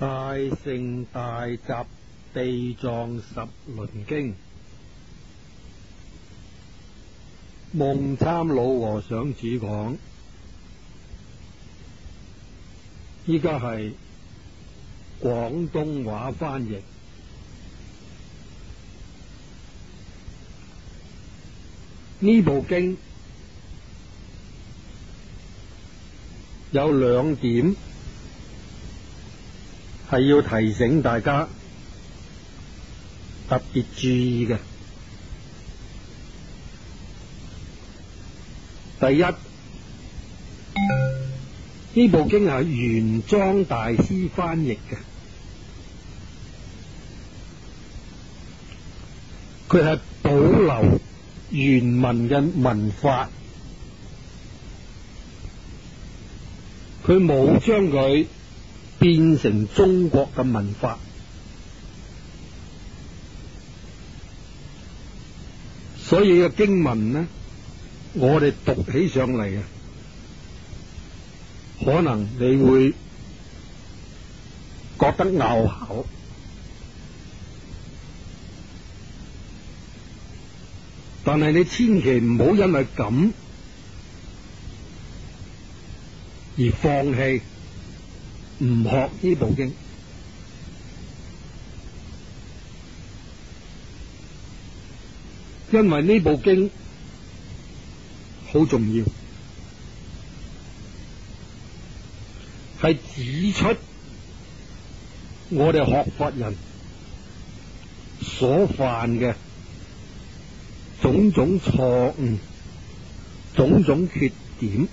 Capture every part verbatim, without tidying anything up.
大乘大集地藏十輪經，夢參老和尚主講。依家係廣東話翻譯。呢部經有兩點係要提醒大家特別注意嘅。第一，呢部經係玄奘大師翻譯嘅，佢係保留原文嘅文法，佢冇將佢變成中國嘅文法，所以嘅經文呢，我哋讀起上嚟啊，可能你會覺得拗口，但係你千祈唔好因為咁而放棄唔學呢部經，因為呢部經好重要，係指出我哋學佛人所犯嘅種種錯誤、種種缺點。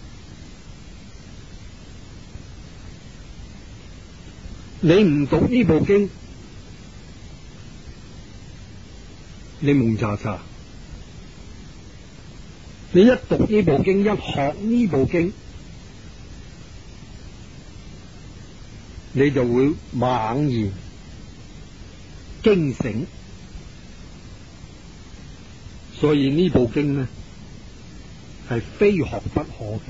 你唔讀呢部經，你蒙查查；你一讀呢部經，一學呢部經，你就會猛然驚醒。所以呢部經呢，係非學不可嘅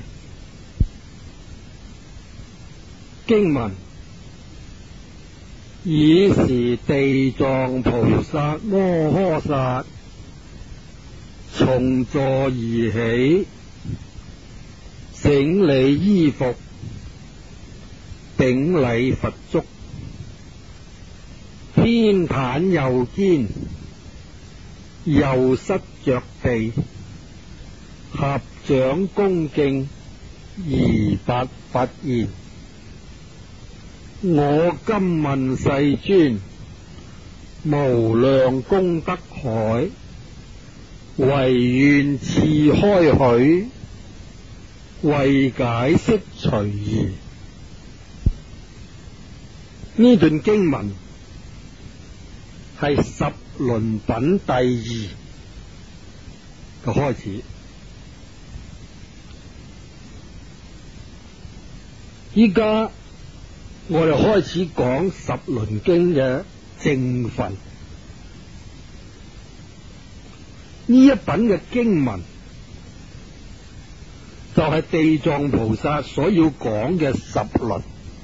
經文。爾時地藏菩薩摩訶薩從座而起，整理衣服，頂禮佛足，偏袒右肩，右膝着地，合掌恭敬而白佛言：我今問世尊，無量功德海，唯願賜開許，為解釋隨宜。呢段經文係十輪品第二嘅開始。依家我哋開始講十輪經嘅正分。呢一品嘅經文就係地藏菩薩所要講嘅十輪，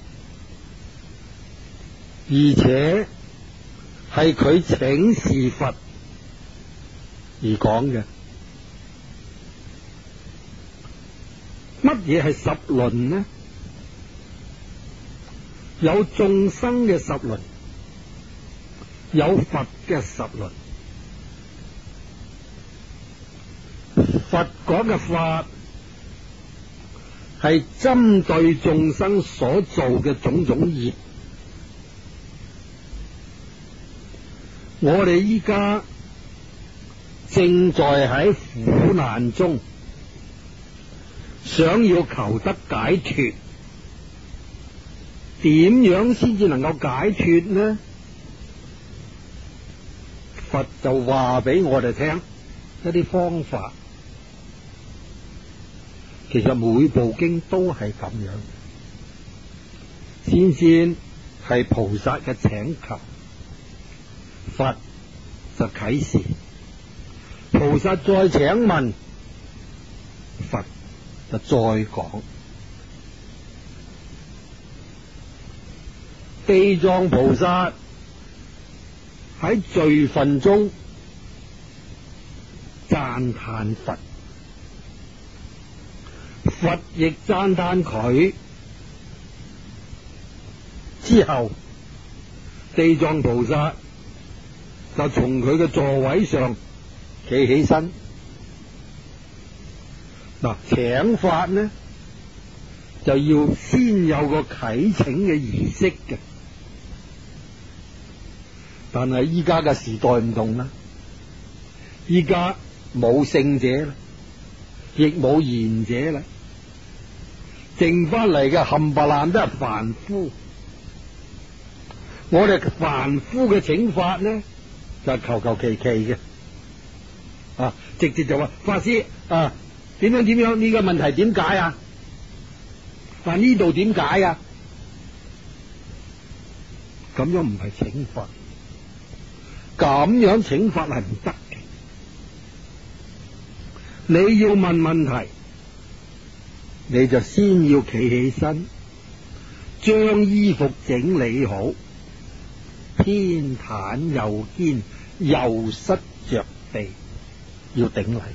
而且係佢請示佛而講嘅。乜嘢係十輪呢？有眾生嘅十輪，有佛嘅十輪。佛講嘅法係針對眾生所做嘅種種業。我哋依家正在喺苦難中，想要求得解脫。點樣先至能夠解脫呢？佛就話俾我哋聽一啲方法。其實每部經都係咁樣，先先係菩薩嘅請求，佛就啟示，菩薩再請問，佛就再講。 地藏菩薩喺序分中讚歎佛，佛亦讚歎佢。之後地藏菩薩就從佢嘅座位上企起身。嗱，請法呢就要先有個啟請嘅儀式嘅，但係依家嘅時代唔同啦，依家冇聖者啦，亦冇賢者啦，剩翻嚟嘅冚唪唥都係凡夫。我哋凡夫嘅請法呢，就係求求其其嘅，啊，直接就話法師啊，點樣點樣呢個問題點解啊？但呢度點解啊？咁樣唔係請法，咁樣請法係唔得嘅。你要問問題，你就先要企起身，將衣服整理好，偏袒右肩，右膝着地，要頂禮。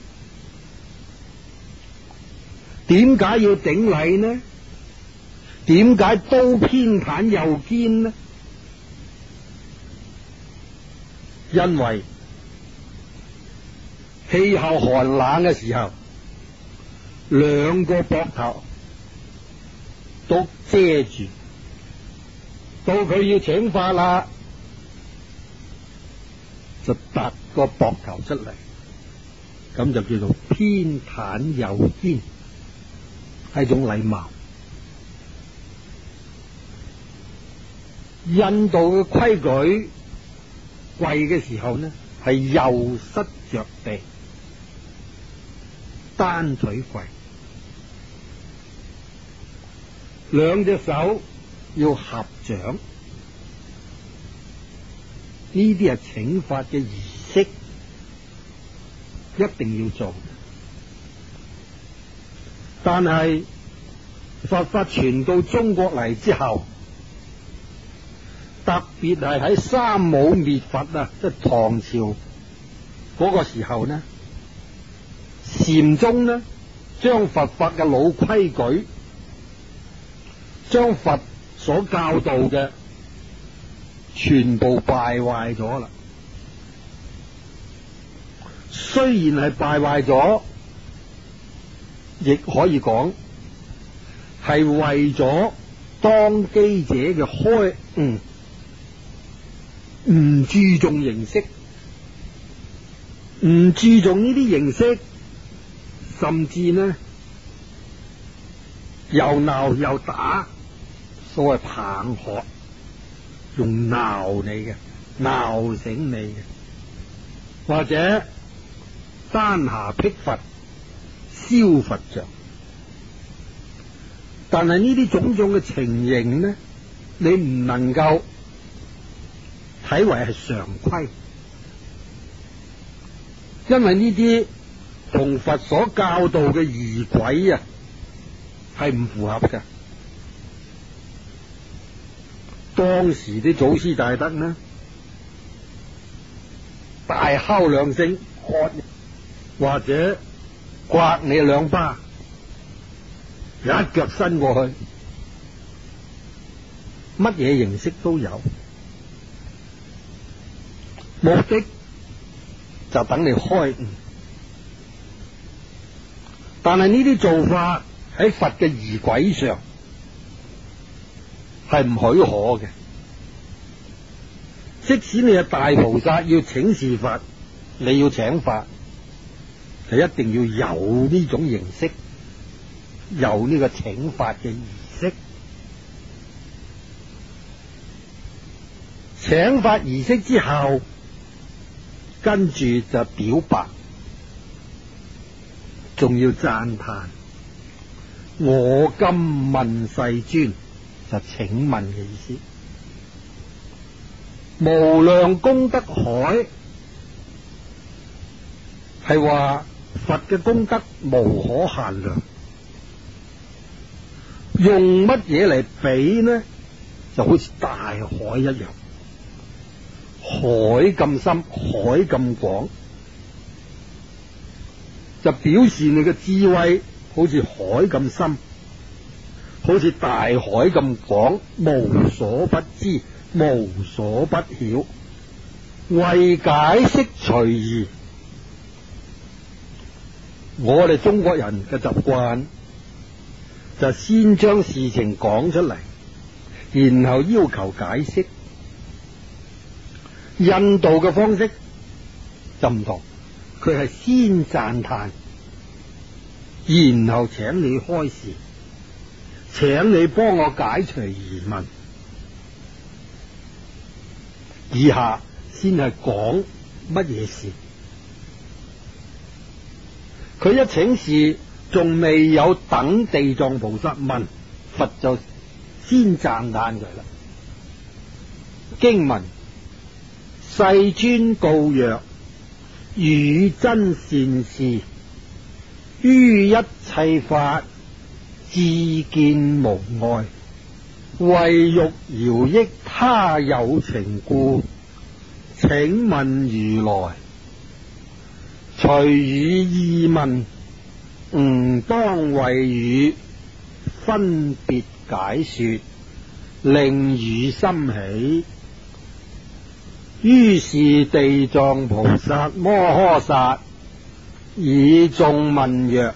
點解要頂禮呢？點解都偏袒右肩呢？因為氣候寒冷嘅時候，兩個膊頭都遮住，到佢要請法啦，就突個膊頭出嚟，咁就叫做偏袒右肩，係一種禮貌。印度嘅規矩，跪嘅時候呢，係右膝着地，單腿跪，兩隻手要合掌，呢啲係請法嘅儀式，一定要做。但係佛法傳到中國嚟之後，特別係喺三武滅佛啊，即係唐朝嗰個時候呢，禪宗呢將佛法嘅老規矩，將佛所教導嘅全部敗壞咗啦。雖然係敗壞咗，亦可以講係為咗當機者嘅開悟，唔注重形式，唔注重呢啲形式，甚至呢又鬧又打，所謂棒喝，用鬧你嘅，鬧醒你嘅，或者丹霞辟佛，燒佛像。但係呢啲種種嘅情形呢，你唔能夠睇為係常規，因為呢啲同佛所教導嘅儀軌啊，係唔符合嘅。當時啲祖師大德呢，大敲兩聲，喝或者刮你兩巴，一腳伸過去，乜嘢形式都有，目的就等你開悟。但係呢啲做法喺佛嘅儀軌上係唔許可嘅。即使你係大菩薩要請示佛，你要請法，就一定要有呢種形式，有呢個請法嘅儀式。請法儀式之後，跟住就表白，仲要讚歎。我今問世尊，就請問嘅意思。無量功德海係話佛嘅功德無可限量，用乜嘢嚟比呢？ 就好似大海一樣，海咁深，海咁廣，就表示你嘅智慧好似海咁深，好似大海咁廣，無所不知，無所不曉，為解釋隨意。我哋中國人嘅習慣就先將事情講出嚟，然後要求解釋。印度嘅方式就唔同，佢係先讚嘆，然後請你開示，請你幫我解除疑問。以下先係講乜嘢事。佢一請示，仲未有等地藏菩薩問，佛就先讚嘆佢啦。經文：世尊告曰：汝真善士，於一切法自見無礙，為欲饒益他有情故，請問如來，隨汝意問，吾當為汝分別解說，令汝心喜。於是地藏菩薩摩訶薩以眾問曰：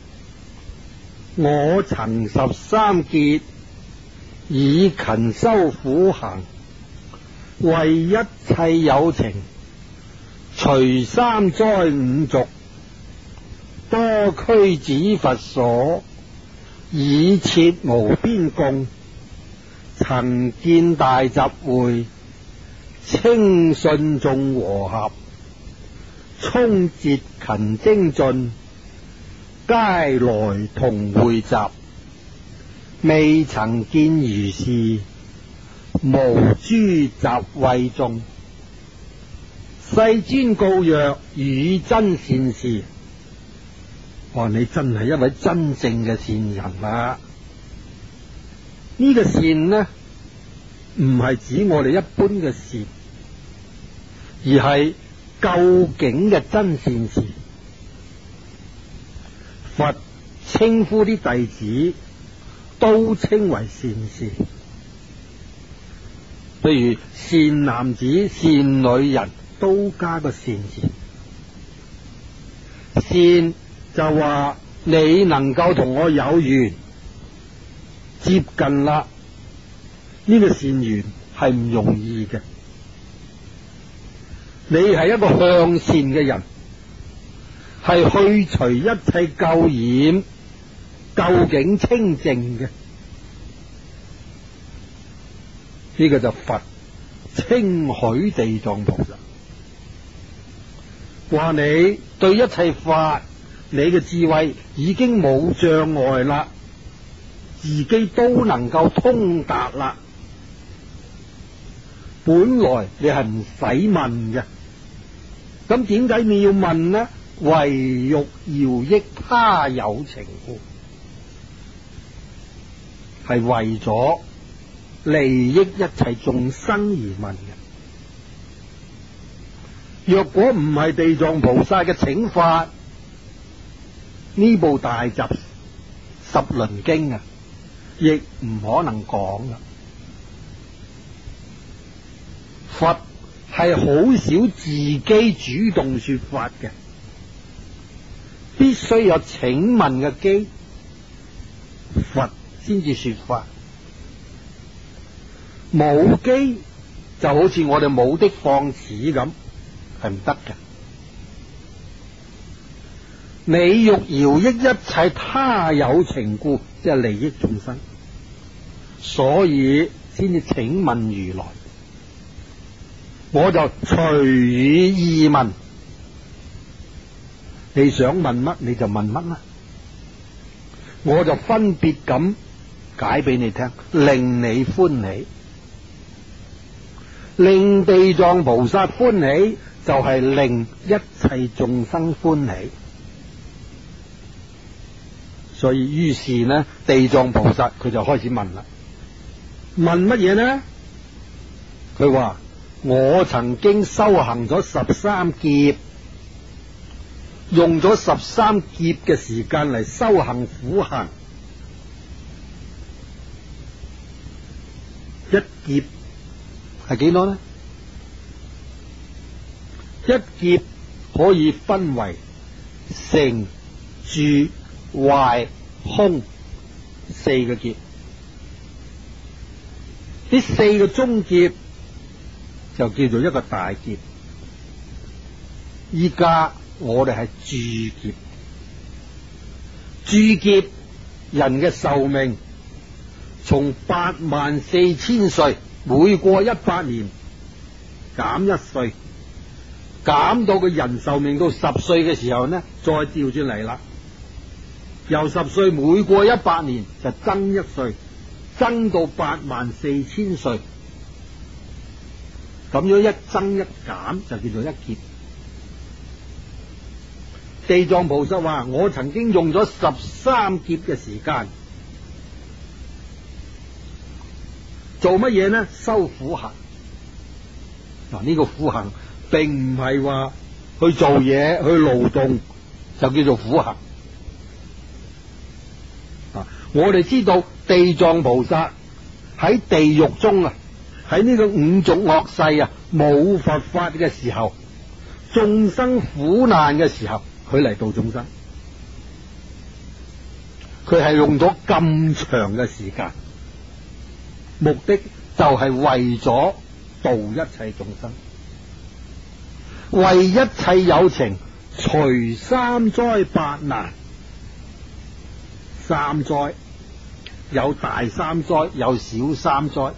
我曾十三劫以勤修苦行，為一切有情，除三災五濁，多驅止佛所，以設無邊供，曾見大集會，稱信眾和合，聰哲勤精進，皆來同會集，未曾見如是，無諸集會眾。世尊告曰：汝真善士。哦，你真係一位真正嘅善人啦！呢、這個善呢，唔係指我哋一般嘅善，而係究竟嘅真善士。佛稱呼啲弟子都稱為善士，譬如善男子、善女人都加個善字。善就話你能夠同我有緣接近啦，呢、這個善緣係唔容易嘅。你係一個向善嘅人，係去除一切垢染，究竟清淨嘅。呢、這個就佛稱許地藏菩薩，話你對一切法，你嘅智慧已經冇障礙啦，自己都能夠通達啦。本來你係唔使問嘅，咁點解你要問呢？為欲饒益他有情故，係為咗利益一切眾生而問嘅。若果唔係地藏菩薩嘅請法，呢部大集十輪經啊，亦唔可能講噶。佛係好少自己主動說法嘅，必須有請問嘅機，佛先至說法。冇機就好似我哋冇的放矢咁，係唔得嘅。你欲饒益一切他有情故，即係利益眾生，所以先至請問如來。我就隨汝意問，你想問乜你就問乜啦，我就分別咁解俾你聽，令你歡喜，令地藏菩薩歡喜，就係令一切眾生歡喜。所以於是呢，地藏菩薩佢就開始問啦。 問乜嘢呢？佢話我曾經修行咗十三劫，用咗十三劫嘅時間嚟修行苦行。一劫係幾多呢？一劫可以分為成、住、壞、空四個劫。呢四個中劫就叫做一個大劫。依家我哋係住劫。住劫人嘅壽命從八萬四千歲，每過一百年減一歲，減到個人壽命到十歲嘅時候呢，再調轉嚟啦。由十歲每過一百年就增一歲，增到八萬四千歲。咁樣一增一減就叫做一劫。地藏菩薩話：我曾經用咗十三劫嘅時間做乜嘢呢？修苦行。嗱，呢個苦行並唔係話去做嘢去勞動就叫做苦行。啊，我哋知道地藏菩薩喺地獄中啊，喺呢個五濁惡世啊，冇佛法嘅時候，眾生苦難嘅時候，佢嚟度眾生，佢係用咗咁長嘅時間，目的就係為咗度一切眾生，為一切有情除三災八難。三災有大三災，有小三災。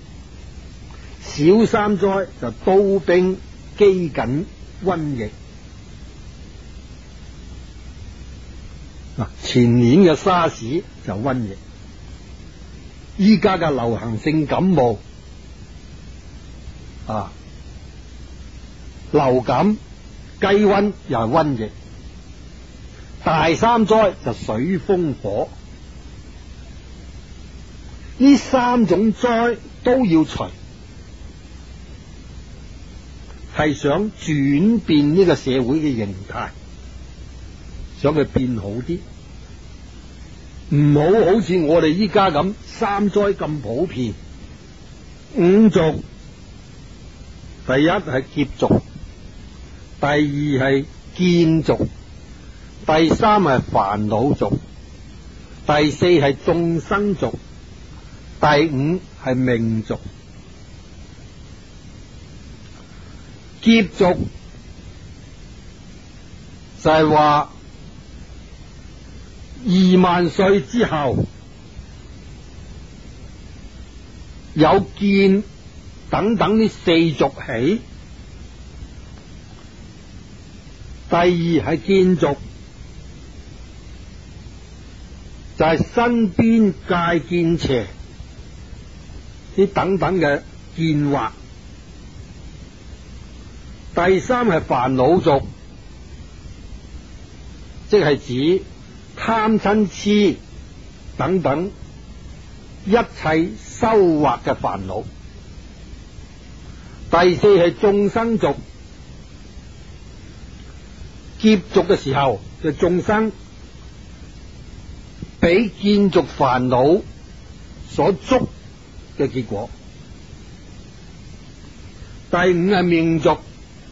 小三災就刀兵、饑饉、瘟疫。嗱，前年嘅沙士就瘟疫，依家嘅流行性感冒啊，流感、雞瘟又係瘟疫。大三災就水風火，呢三種災都要除，係想轉變呢個社會嘅形態，想佢變好啲，唔好好似我哋依家咁三災咁普遍。五濁，第一係劫濁，第二係見濁，第三係煩惱濁，第四係眾生濁，第五係命濁。劫濁就係話二萬歲之後有見等等呢四濁起。第二係見濁，就係身邊界見邪呢等等嘅見惑。第三係煩惱濁，即係指貪嗔癡等等一切修惑嘅煩惱。第四係眾生濁，劫濁嘅時候嘅眾生俾見濁煩惱所捉嘅結果。第五係命濁，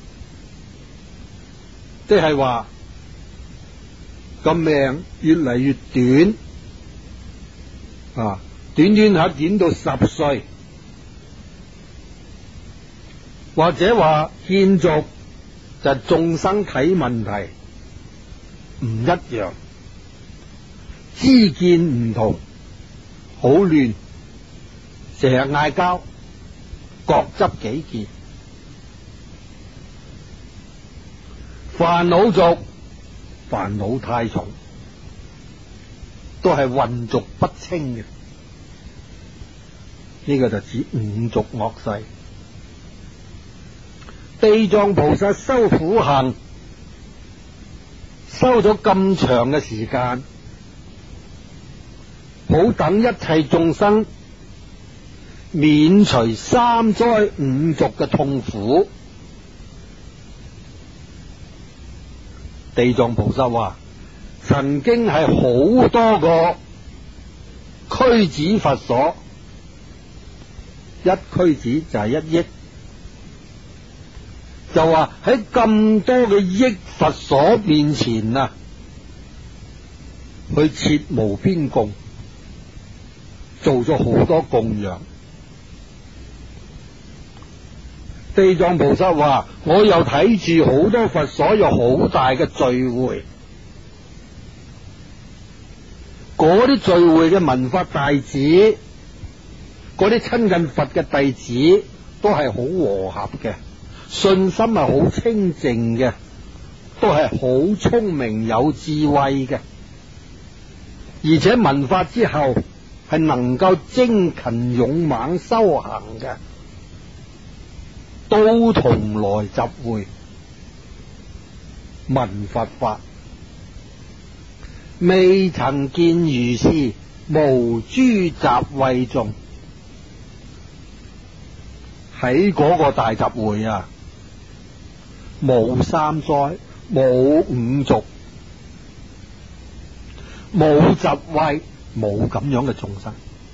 即係話個命越嚟越短啊，短短下短到十歲，或者話見濁就係眾生睇問題唔一樣，知見唔同，好亂，成日嗌交，各執己見。煩惱濁，煩惱太重，都係混濁不清嘅。呢個就指五濁惡世。地藏菩薩修苦行，修咗咁長嘅時間，好等一切眾生免除三災五濁嘅痛苦。地藏菩薩話：曾經係好多個區子佛所，一區子就係一億，就話喺咁多嘅億佛所面前啊，去設無邊供，做咗好多供養。地藏菩薩話：我又睇住好多佛所有好大嘅聚會，嗰啲聚會嘅聞法弟子，嗰啲親近佛嘅弟子，都係好和合嘅，信心係好清淨嘅，都係好聰明有智慧嘅，而且聞法之後係能夠精勤勇猛修行嘅，都同來集會聞佛法，未曾見如是無諸集會眾。喺嗰個大集會啊，冇三災，冇五濁，冇集會，冇咁樣嘅眾生。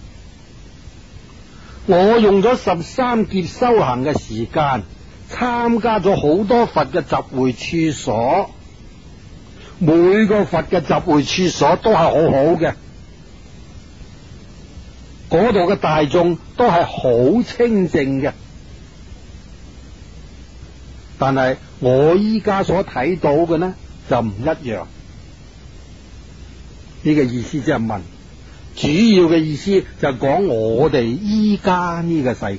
我用咗十三劫修行嘅時間，參加咗好多佛嘅集會處所，每個佛嘅集會處所都係好好嘅，嗰度嘅大眾都係好清淨嘅。但係我依家所睇到嘅呢，就唔一樣。呢個意思即係問，主要嘅意思就係講我哋依家呢個世界。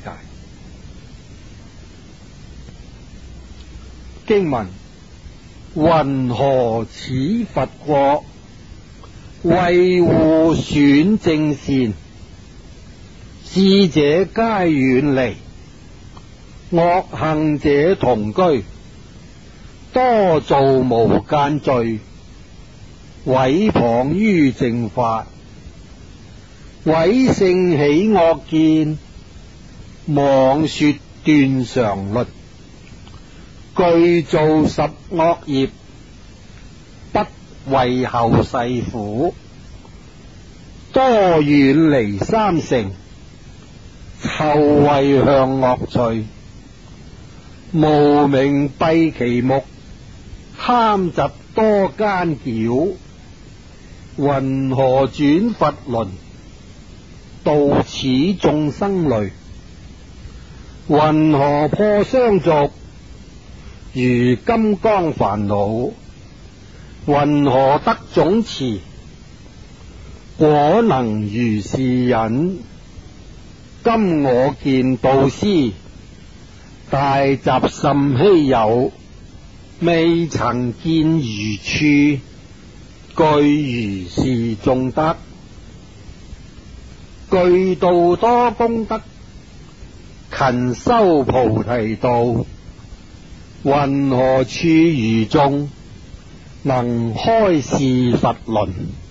經文：云何此佛國，為護選正善，智者皆遠離，惡行者同居，多造無間罪，毀謗於正法，毀聖起惡見，妄說斷常律，具造十惡業，不為後世苦，多遠離三乘，臭穢向惡趣，無明蔽其目，貪嫉多奸矯，云何轉佛輪，度此眾生類？云何破相續，如金剛煩惱？云何得總持，果能如是忍？今我見導師，大集甚稀有，未曾見如處，具如是眾德，具度多功德，勤修菩提道，云何處如眾，能開示佛輪？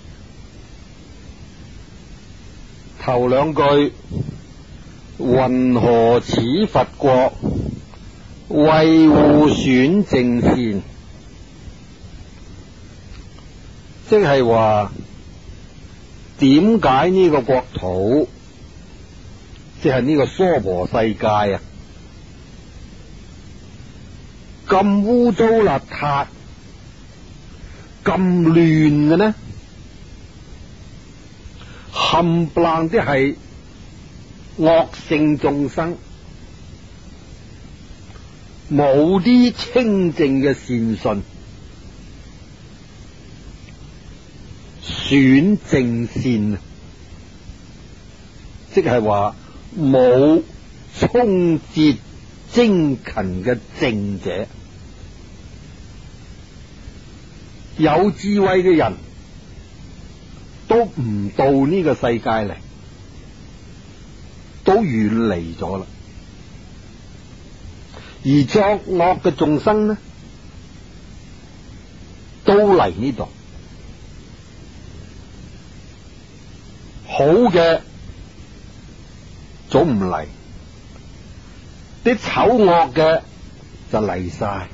頭兩句，云何此佛國，為護選正善，即係話點解呢個國土，即係呢個娑婆世界啊，咁污糟邋遢，咁亂嘅呢？冚唪唥啲係惡性眾生，冇啲清淨嘅善信，選正善，即係話冇聰哲精勤嘅正者。有智慧嘅人都唔到呢個世界嚟，都遠離咗啦。而作惡嘅眾生呢，都嚟呢度。好嘅早唔嚟，啲醜惡嘅就嚟晒。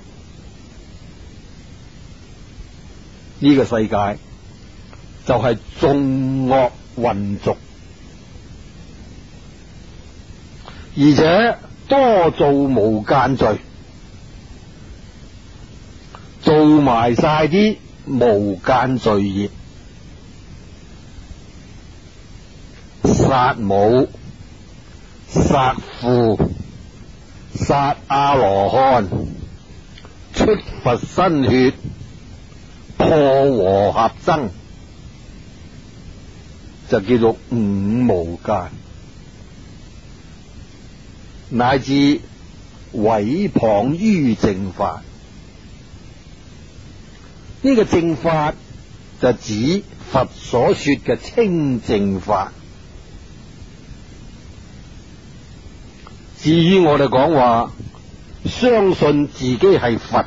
呢個世界就係眾惡混濁，而且多做無間罪，做埋晒啲無間罪業，殺母、殺父、殺阿羅漢、出佛身血、破和合僧，就叫做五無間，乃至毀謗於正法。呢個正法就指佛所說嘅清淨法。至於我哋講話相信自己係佛，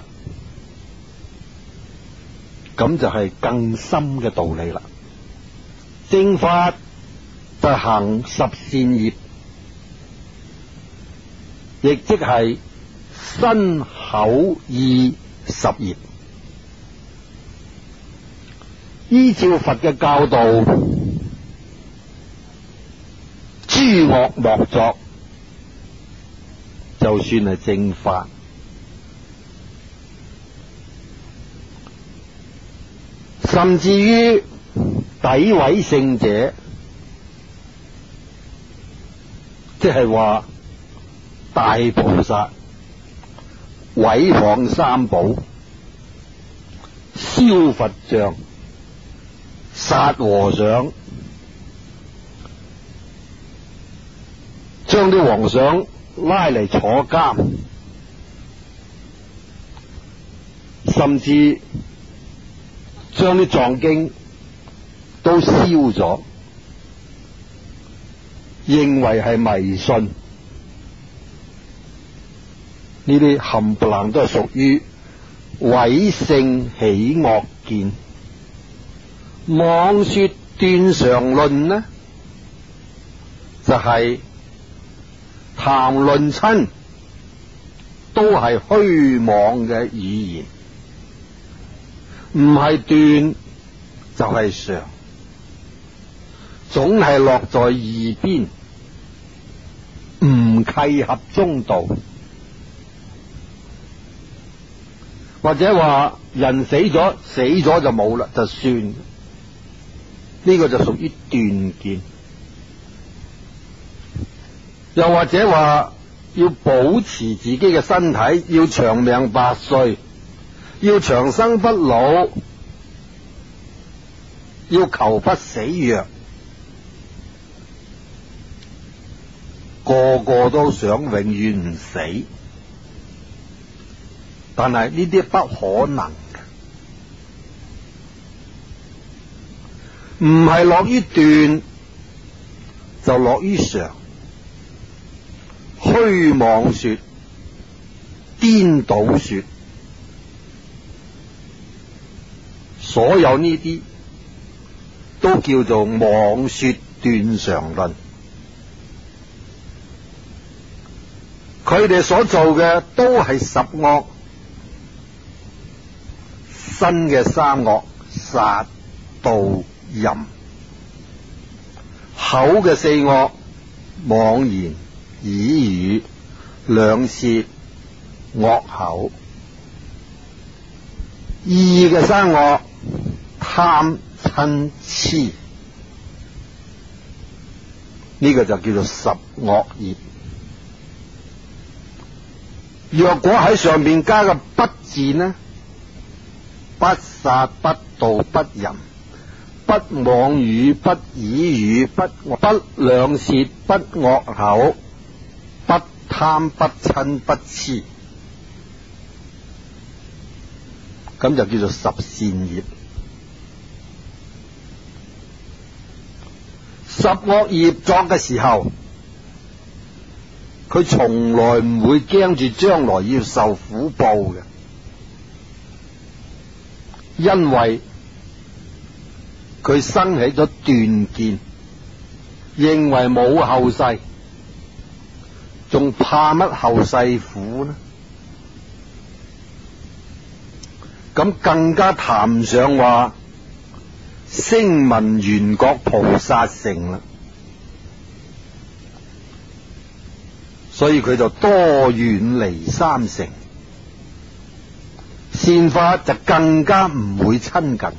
咁就係更深嘅道理啦。正法就行十善業，亦即係身口意十業。依照佛嘅教導，諸惡莫作，就算係正法。甚至於詆毀聖者，即係話大菩薩毀謗三寶、燒佛像、殺和尚，將啲和尚拉嚟坐監，甚至將啲藏經都燒咗，認為係迷信。呢啲冚唪唥都係屬於毀聖起惡見。妄說斷常論呢，就係、是、談論親都係虛妄嘅語言，唔係斷就係常，總係落在二邊，唔契合中道。或者話人死咗，死咗就冇啦，就算，呢、這個就屬於斷見。又或者話要保持自己嘅身體，要長命百歲，要長生不老，要求不死藥，個個都想永遠唔死，但係呢啲不可能嘅，唔係落於斷，就落於常。虛妄說，顛倒說，所有呢啲都叫做妄說斷常論。佢哋所做嘅都係十惡，身嘅三惡：殺、盜、淫；口嘅四惡：妄言、綺語、兩舌、惡口；意嘅三惡：貪、嗔、癡。呢個就叫做十惡業。若果喺上面加個不字呢？不殺、不盜、不淫、不妄語、不綺語、不不兩舌、不惡口、不貪、不嗔、不癡，咁就叫做十善業。十惡業作嘅時候，佢從來唔會驚住將來要受苦報嘅，因為佢生起咗斷見，認為冇後世， 仲怕乜後世苦呢？咁更加談唔上話聲聞緣覺菩薩乘啦。所以佢就多遠離三乘，善法就更加唔會親近，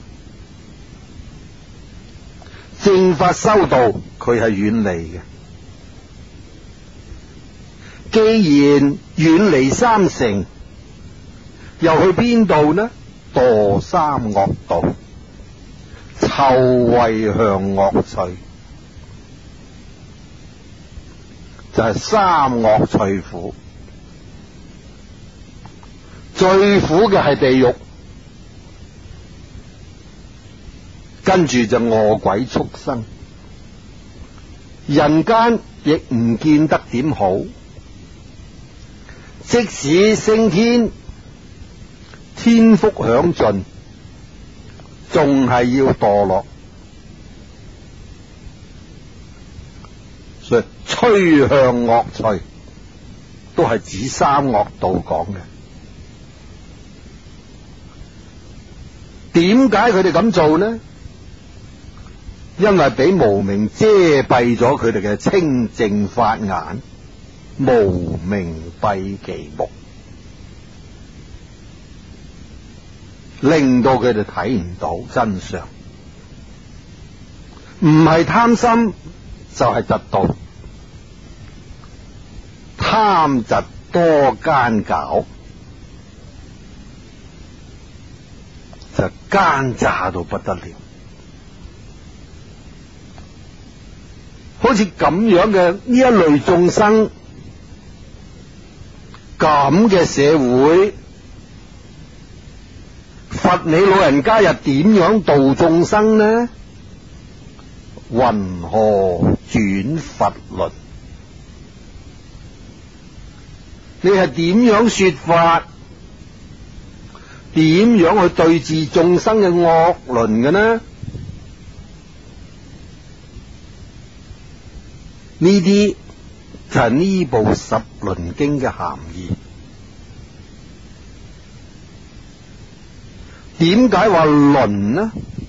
正法修道佢係遠離嘅。既然遠離三乘，又去邊度呢？墮三惡道，臭慧向惡趣，就係三惡趣苦。最苦嘅係地獄，跟住就餓鬼畜生，人間亦唔見得點好。即使升天，天福享盡，仲係要墮落。所以趨向惡趣都係指三惡道講嘅。點解佢哋咁做呢？因為俾無明遮蔽咗佢哋嘅清淨法眼，無明蔽其目，令到佢哋睇唔到真相。唔係貪心就係嫉妒，貪嫉多奸狡，就奸詐到不得了。好似咁樣嘅呢一類眾生，咁嘅社會，佛你老人家又點樣度眾生呢？云何轉佛輪？你係點樣說法？點樣去對治眾生嘅惡輪嘅呢？呢啲就係呢部十輪經嘅含義。點解話輪呢？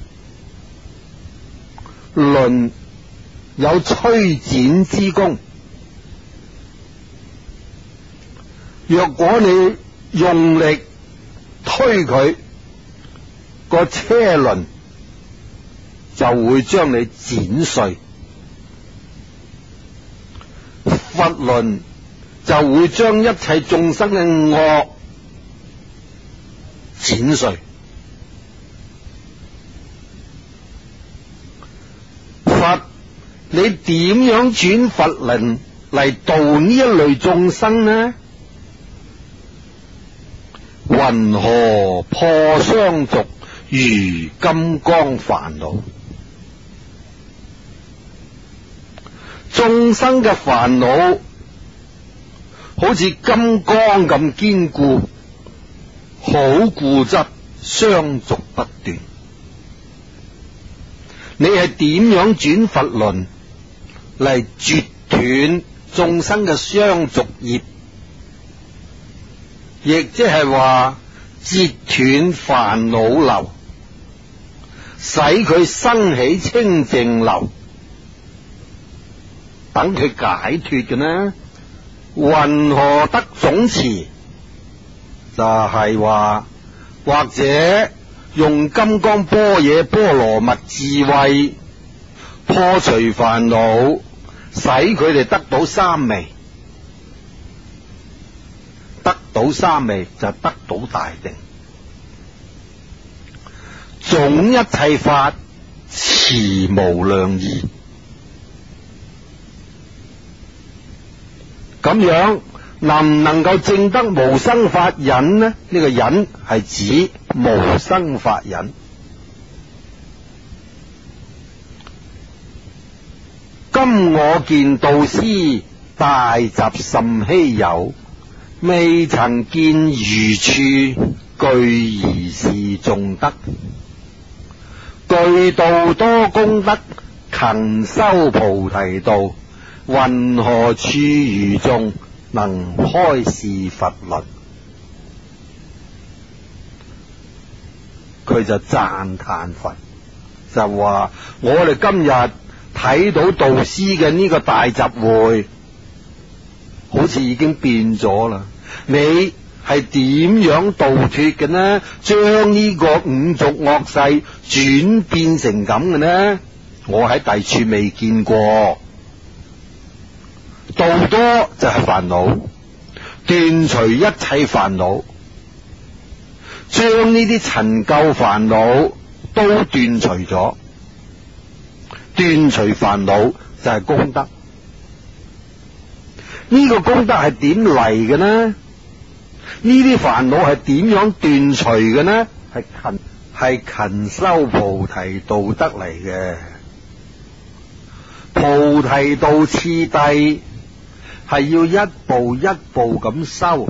輪有推展之功。若果你用力推佢，個車輪就會將你剪碎，佛輪就會將一切眾生嘅惡剪碎。佛，你點樣轉佛輪嚟度呢一類眾生呢？云何破相續如金剛煩惱？眾生嘅煩惱好似金剛咁堅固，好固執，相續不斷。你係點樣轉佛輪嚟絕斷眾生嘅相續業？亦即係話截斷煩惱流，使佢生起清淨流，等佢解脫嘅呢？云何得總持？就係、是、話或者用金剛般若波羅蜜智慧破除煩惱，使佢哋得到三昧。得到三昧就得到大定。總一切法持無量義。咁樣能唔能夠證得無生法忍呢？呢、這個忍係指無生法忍。今我見導師大集甚稀有，未曾見如處，具宜是眾德，具道多功德，勤修菩提道，云何處如眾？ 能開示佛論。佢就讚嘆佛，就話我哋今日睇到導師嘅呢個大集會，好似已經變咗啦。你係點樣度脫嘅呢？將呢個五濁惡世轉變成咁嘅呢？我喺第處未見過。度多就係煩惱，斷除一切煩惱，將呢啲陳舊煩惱都斷除咗。斷除煩惱就係功德。呢個功德係點嚟嘅呢？呢啲煩惱係點樣斷除嘅呢？係勤係勤修菩提道得嚟嘅。菩提道次第係要一步一步咁修，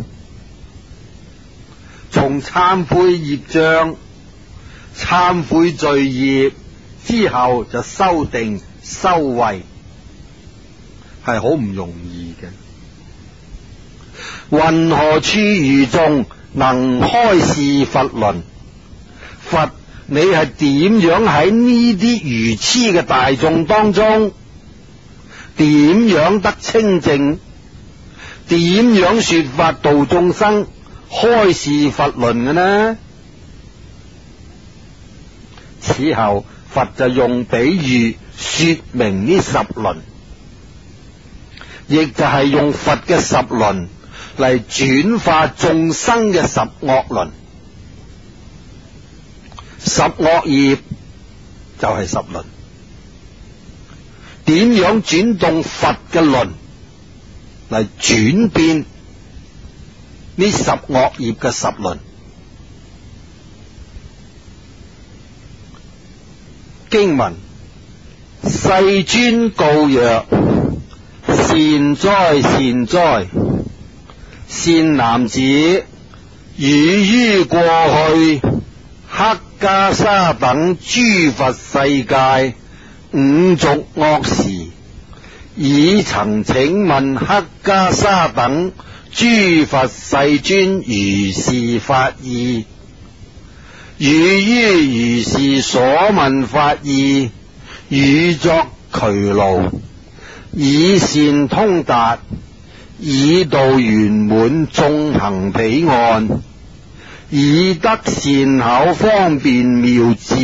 從懺悔業障、懺悔罪業之後就修定修慧，係好唔容易嘅。云何處愚眾能開示佛論？佛，你係點樣喺呢啲愚痴嘅大眾當中，點樣得清淨？點樣說法度眾生，開示佛論嘅呢？此後佛就用比喻說明呢十輪，亦就係用佛嘅十輪嚟轉化眾生嘅十惡輪。十惡業就係十輪，點樣轉動佛嘅輪嚟轉變呢十惡業嘅十輪？經文：世尊告曰：善哉善哉，善男子，汝於過去黑袈裟等諸佛世界五濁惡時，已曾請問黑袈裟等諸佛世尊如是法義，汝於如是所問法義，汝作劬勞，以善通達，以道圓滿眾行彼岸，以得善巧方便妙智，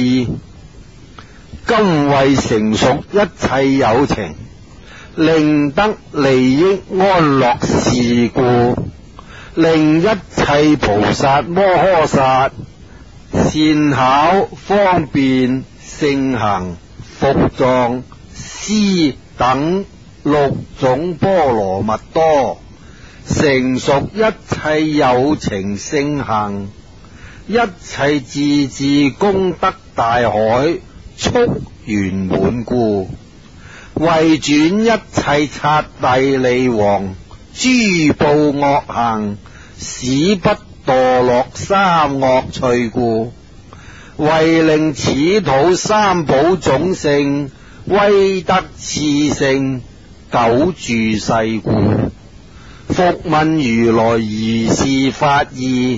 今為成熟一切有情，令得利益安樂事故，令一切菩薩摩訶薩善巧方便聖行伏藏施等六種波羅蜜多，成熟一切有情聖行，一切自治功德大海速圓滿故，為轉一切剎帝利王諸怖惡行，使不墮落三惡趣故，為令此土三寶種性威德熾盛，久住世故，復問如來如是法義，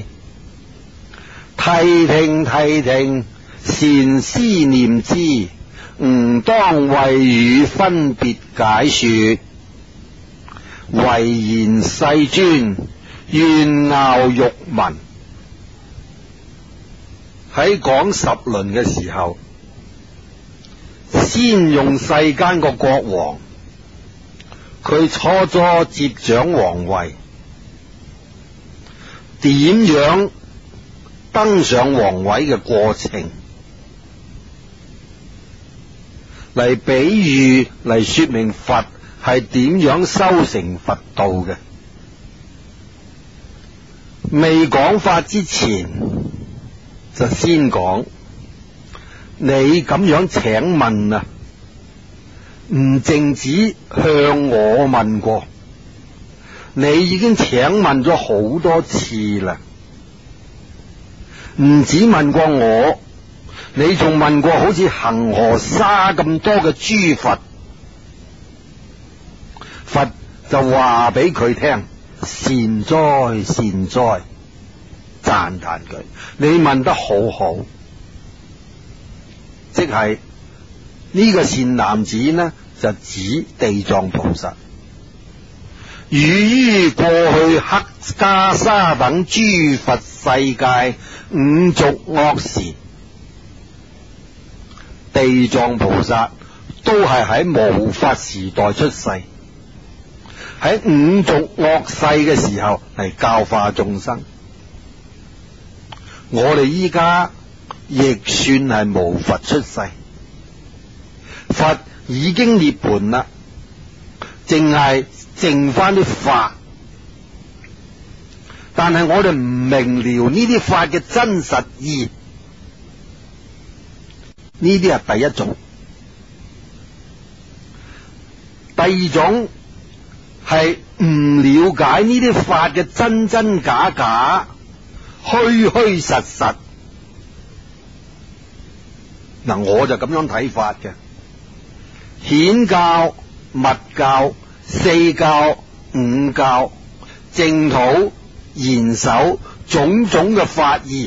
諦聽諦聽，善思念之，吾當為汝分別解說。唯言世尊，願樂欲聞。喺講十輪嘅時候，先用世間個國王，佢初初接掌皇位，點樣登上皇位嘅過程嚟比喻，嚟說明佛係點樣修成佛道嘅。未講法之前，就先講你咁樣請問啊，唔淨止向我問過，你已經請問咗好多次啦。唔止問過我，你仲問過好似恒河沙咁多嘅諸佛。佛就話俾佢聽， 善哉善哉，讚嘆佢。你問得好好，即係呢個善男子呢，就指地藏菩薩，與於過去黑袈裟等諸佛世界五濁惡時，地藏菩薩都係喺無法時代出世，喺五濁惡世嘅時候嚟教化眾生。我哋依家亦算係無佛出世，佛已經涅槃啦，淨係剩翻啲法，但係我哋唔明了呢啲法嘅真實義，呢啲係第一種。第二種係唔了解呢啲法嘅真真假假、虛虛實實。嗱，我就咁樣睇法嘅。顯教、密教、四教、五教、淨土、賢首種種嘅法義，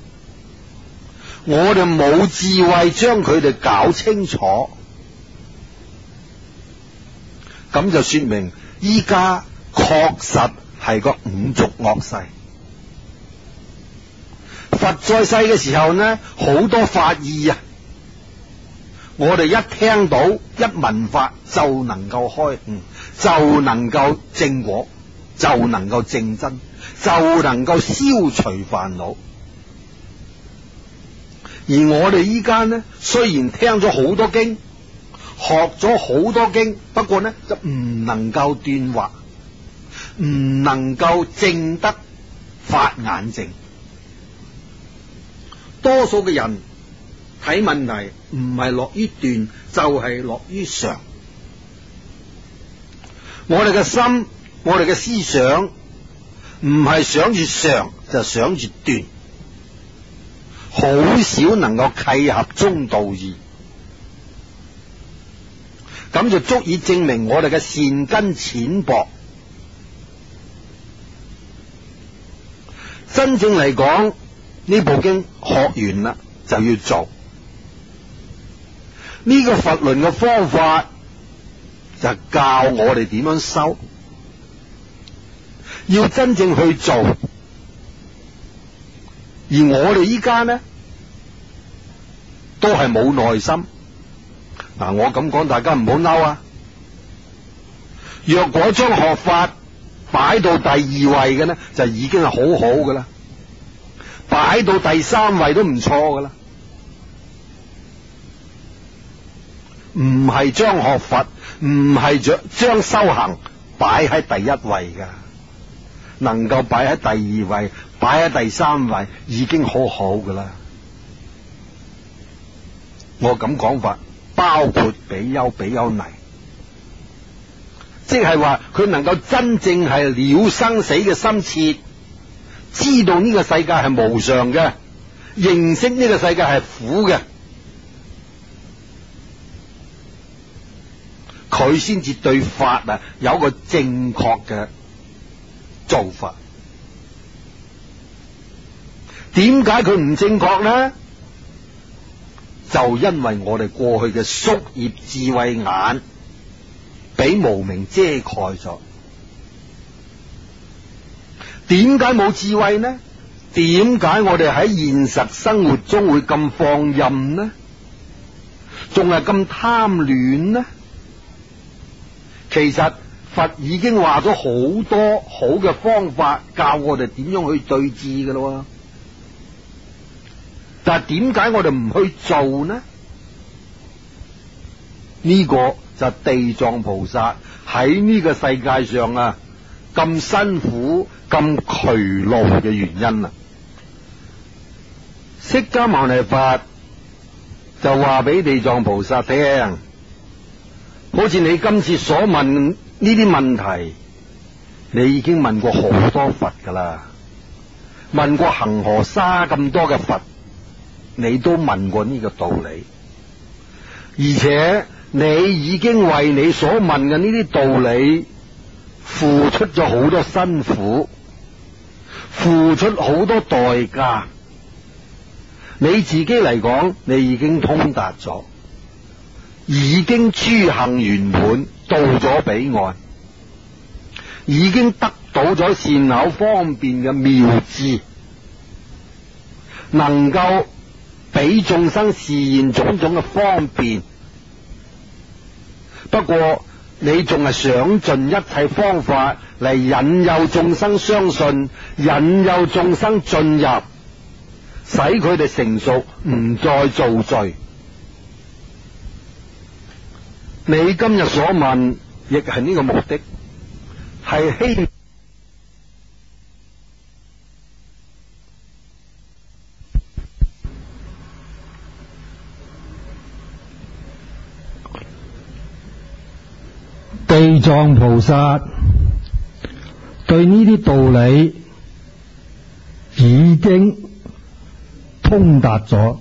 我哋冇智慧將佢哋搞清楚，咁就說明依家確實係個五濁惡世。佛在世嘅時候呢，好多法義啊，我哋一聽到一聞法就能夠開悟，就能夠證果，就能夠證真，就能夠消除煩惱。而我哋依家呢，雖然聽咗好多經，學咗好多經，不過呢就唔能夠斷惑，唔能夠證得法眼淨。多數嘅人睇問題唔係落於斷，就係落於常。我哋嘅心，我哋嘅思想唔係想住常，就想住斷，好少能夠契合中道義，咁就足以證明我哋嘅善根淺薄。真正嚟講，呢部經學完啦就要做。呢個佛論嘅方法就教我哋點樣修，要真正去做。而我哋依家呢都係冇耐心。嗱，我咁講，大家唔好嬲啊！若果將學法擺到第二位嘅呢，就已經係好好噶啦，擺到第三位都唔錯噶啦。唔係將學佛，唔係將將修行擺喺第一位噶，能夠擺喺第二位，擺喺第三位，已經好好噶啦。我咁講法，包括比丘、比丘尼，即係話佢能夠真正係了生死嘅深切，知道呢個世界係無常嘅，認識呢個世界係苦嘅，佢先至對法啊有個正確嘅做法。點解佢唔正確呢？就因為我哋過去嘅宿業智慧眼俾無明遮蓋咗。點解冇智慧呢？點解我哋喺現實生活中會咁放任呢？仲係咁貪戀呢？其實佛已經話咗好多好嘅方法，教我哋點樣去對治㗎咯。但係點解我哋唔去做呢？呢個就地藏菩薩喺呢個世界上啊咁辛苦咁劬勞嘅原因啊。釋迦牟尼佛就話俾地藏菩薩聽，好似你今次所問呢啲問題，你已經問過好多佛噶啦，問過恒河沙咁多嘅佛，你都問過呢個道理，而且你已經為你所問嘅呢啲道理付出咗好多辛苦，付出好多代價。你自己嚟講，你已經通達咗，已經諸行圓滿，到咗彼岸，已經得到咗善巧方便嘅妙智，能夠俾眾生示現種種嘅方便。不過你仲係想盡一切方法嚟引誘眾生相信，引誘眾生進入，使佢哋成熟，唔再造罪。你今日所問亦係呢個目的，係希地藏菩薩對呢啲道理已經通達咗，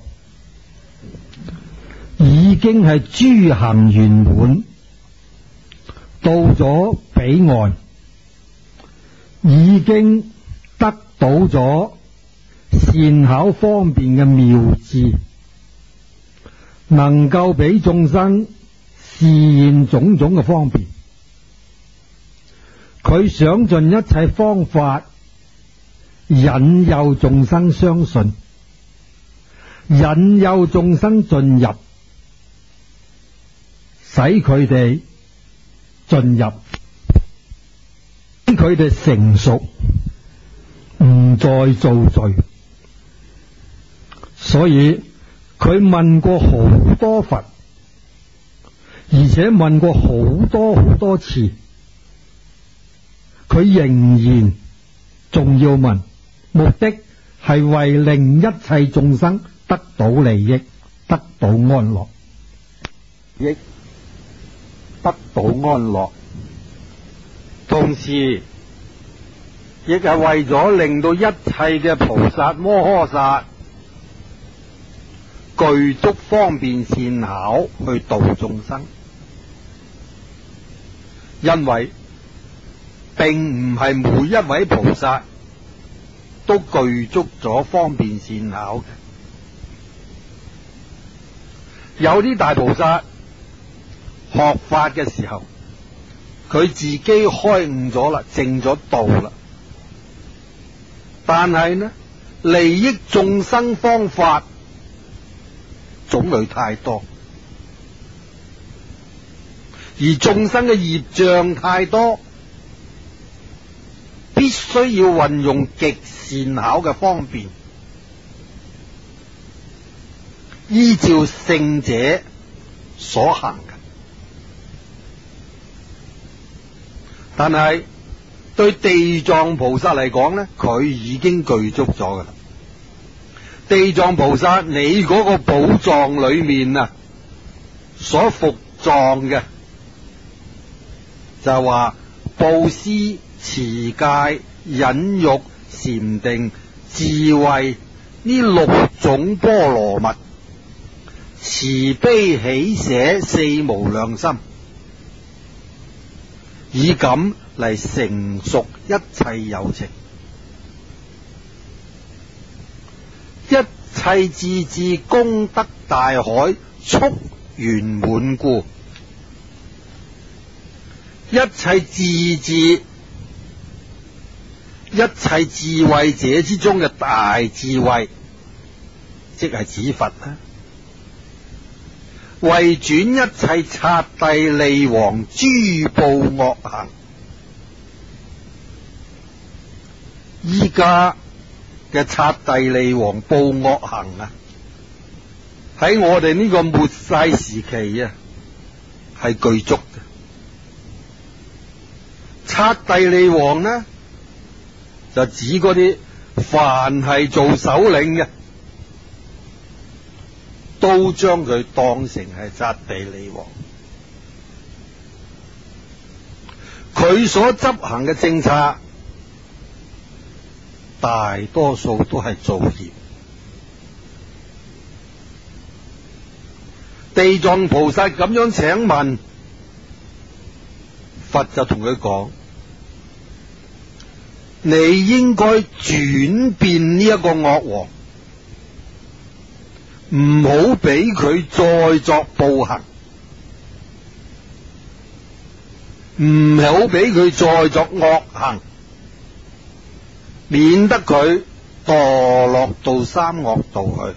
已經係諸行圓滿，到咗彼岸，已經得到咗善巧方便嘅妙智，能夠俾眾生示現種種嘅方便。佢想盡一切方法引誘眾生相信，引誘眾生進入，使佢哋進入，佢哋成熟，唔再造罪。所以佢問過好多佛，而且問過好多好多次，佢仍然仲要問，目的係為令一切眾生得到利益，得到安樂， 益得到安樂，同時亦係為咗令到一切嘅菩薩摩訶薩具足方便善巧去度眾生。因為並唔係每一位菩薩都具足咗方便善巧嘅，有啲大菩薩學法嘅時候，佢自己開悟咗啦，證咗道啦，但係呢，利益眾生方法種類太多，而眾生嘅業障太多，必須要運用極善巧嘅方便，依照聖者所行嘅。但係對地藏菩薩嚟講呢，佢已經具足咗噶啦。地藏菩薩，你嗰個寶藏裏面啊，所伏藏嘅就係話布施、持戒、忍辱、禪定、智慧呢六種波羅蜜，慈悲喜捨四無量心，以咁嚟成熟一切有情，一切智智功德大海速圓滿故，一切智智，一切智慧者之中嘅大智慧，即係指佛啦，為轉一切剎帝利王諸暴惡行。依家嘅剎帝利王暴惡行啊，喺我哋呢個末世時期啊，係具足嘅。剎帝利王呢，就指嗰啲凡係做首領嘅，都將佢當成係剎帝利王。佢所執行嘅政策，大多數都係造業。地藏菩薩咁樣請問，佛就同佢講： 你應該轉變呢一個惡王，唔好俾佢再作暴行，唔好俾佢再作惡行，免得佢墮落到三惡道去。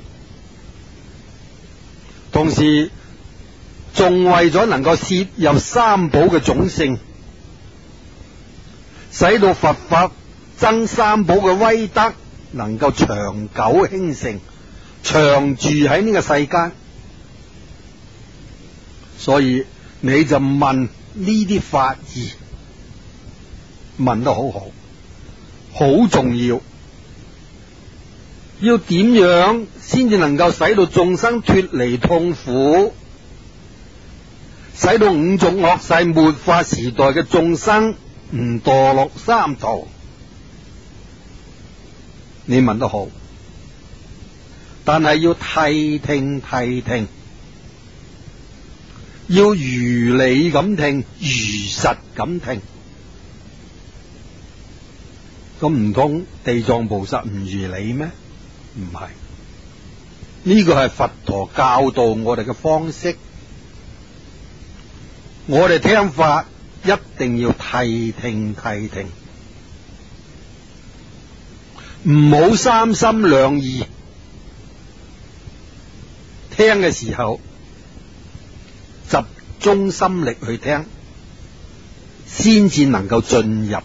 同時仲為咗能夠攝入三寶嘅種性，使到佛法僧三寶嘅威德能夠長久興盛，長住喺呢個世間。所以你就問呢啲法義，問得好好，好重要。要點樣先至能夠使到眾生脫離痛苦，使到五濁惡世末法時代嘅眾生唔墮落三途？你問得好，但係要諦聽諦聽，要如理咁聽，如實咁聽。咁唔通地藏菩薩唔如理咩？唔係，呢個係佛陀教導我哋嘅方式。我哋聽法一定要諦聽諦聽，唔好三心兩意。聽嘅時候集中心力去聽，先至能夠進入。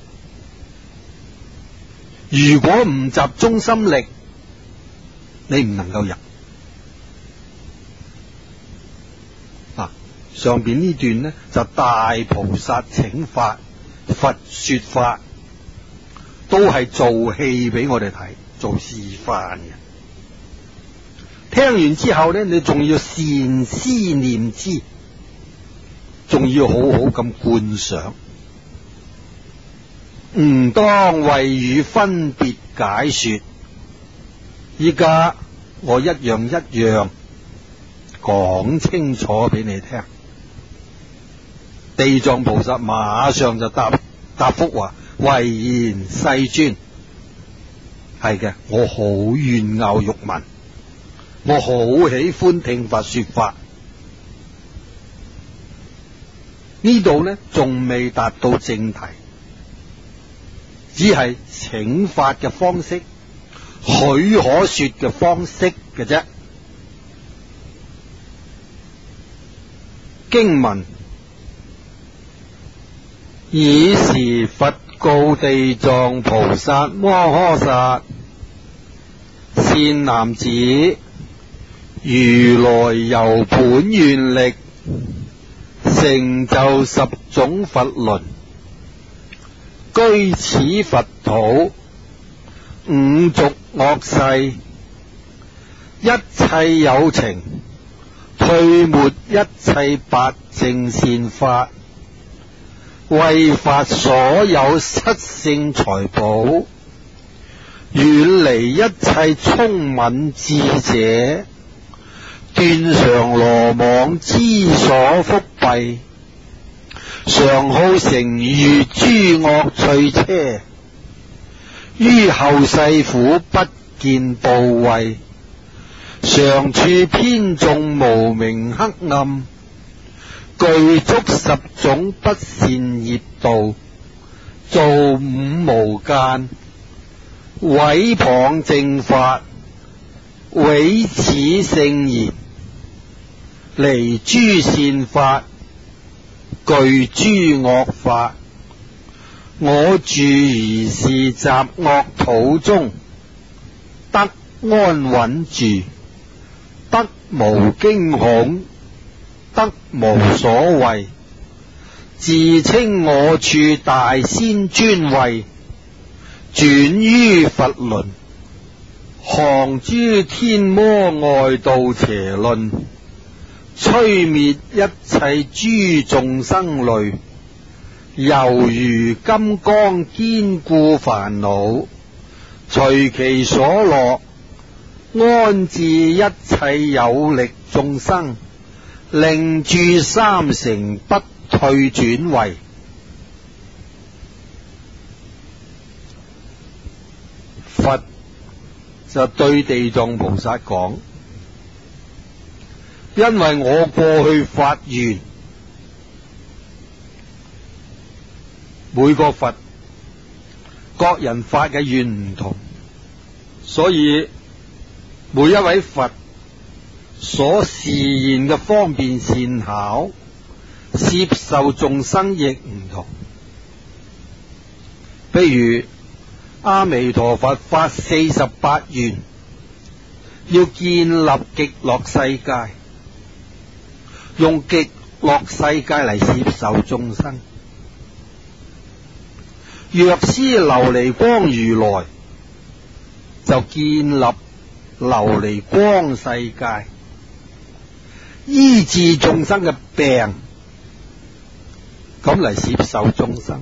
如果唔集中心力，你唔能夠入。嗱，上邊呢段呢，就大菩薩請法，佛說法，都係做戲俾我哋睇，做示範嘅。聽完之後呢，你仲要善思念之，仲要好好咁觀想，唔當為與分別解說。依家我一樣一樣講清楚俾你聽。地藏菩薩馬上就答答覆話：唯然世尊，係嘅，我好願樂欲聞，我好喜歡聽法說法。呢度呢仲未達到正題，只係請法嘅方式，許可說嘅方式嘅啫。經文：爾時佛告地藏菩薩摩訶薩：善男子，如來由本願力成就十種佛輪，居此佛土，五濁惡世，一切有情，退沒一切八正善法，為發所有七聖財寶，遠離一切聰敏智者，斷常羅網之所覆蔽，常好乘遇諸惡趣車，於後世苦不見怖畏，常處偏重無明黑暗，具足十種不善業道，造五無間，毀謗正法，毀此聖言，離諸善法，具諸惡法。我住如是雜惡土中，得安穩住，得無驚恐，得無所畏，自稱我處大仙尊位，轉於佛輪，降諸天魔外道邪論，摧滅一切諸眾生類，猶如金剛堅固煩惱，隨其所樂，安置一切有力眾生，令住三乘不退轉位。 佛就對地藏菩薩講：因為我過去發願，每個佛各人發嘅願唔同，所以每一位佛所示現嘅方便善巧，攝受眾生亦唔同。譬如阿彌陀佛發四十八願，要建立極樂世界，用極樂世界嚟攝受眾生。藥師琉璃光如來就建立琉璃光世界，醫治眾生嘅病，咁嚟攝受眾生。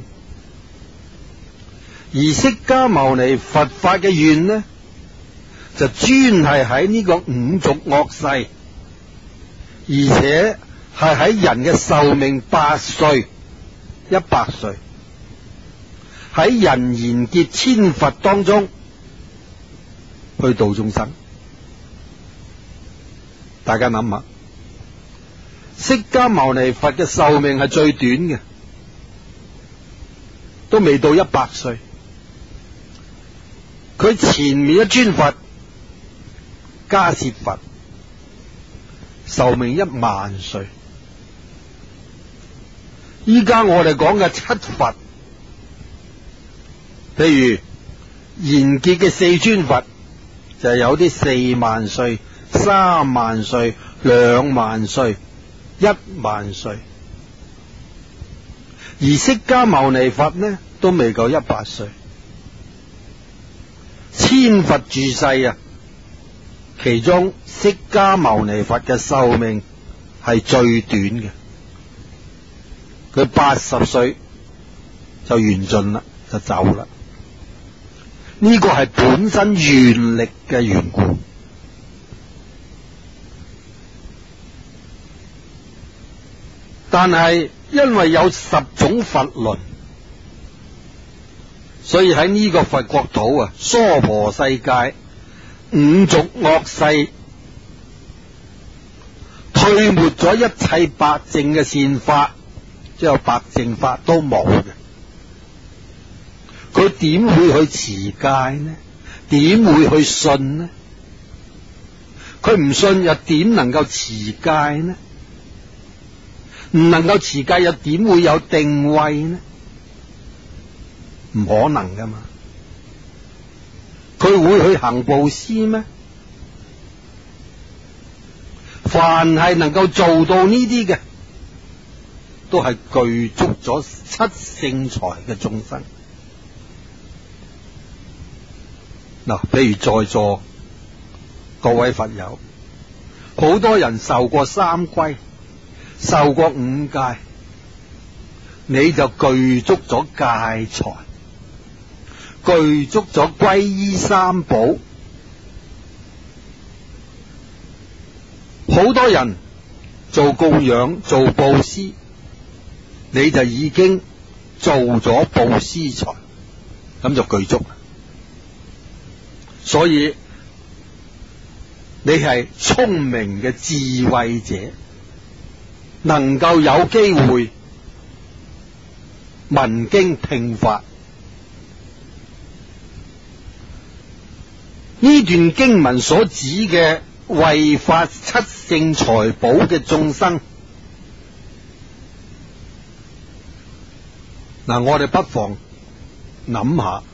而釋迦牟尼佛法嘅願呢，就專係喺呢個五濁惡世，而且係喺人嘅壽命八歲、一百歲，喺人言劫千佛當中去度眾生。大家諗下，釋迦牟尼佛嘅壽命係最短嘅，都未到一百歲。佢前面一尊佛迦葉佛壽命一萬歲。依家我哋講嘅七佛，譬如賢劫嘅四尊佛，就有啲四萬歲、三萬歲、兩萬歲、一萬歲。而釋迦牟尼佛呢，都未夠一百歲。千佛住世啊，其中釋迦牟尼佛嘅壽命係最短嘅，佢八十歲就完盡啦，就走啦。呢個係本身願力嘅緣故。但係因為有十種佛輪，所以喺呢個佛國土啊，娑婆世界五濁惡世，退沒咗一切白淨嘅善法，即係白淨法都冇嘅。佢點會去持戒呢？點會去信呢？佢唔信又點能夠持戒呢？唔能夠持戒又點會有定慧呢？唔可能噶嘛！佢會去行布施咩？凡係能夠做到呢啲嘅，都係具足咗七聖財嘅眾生。嗱，譬如在座各位佛友，好多人受過三皈，受過五戒，你就具足咗戒財，具足咗皈依三寶。好多人做供養、做布施，你就已經做咗布施財，咁就具足啦。所以你係聰明嘅智慧者，能夠有機會聞經聽法。呢段經文所指嘅為發七聖財寶嘅眾生，嗱，我哋不妨諗下，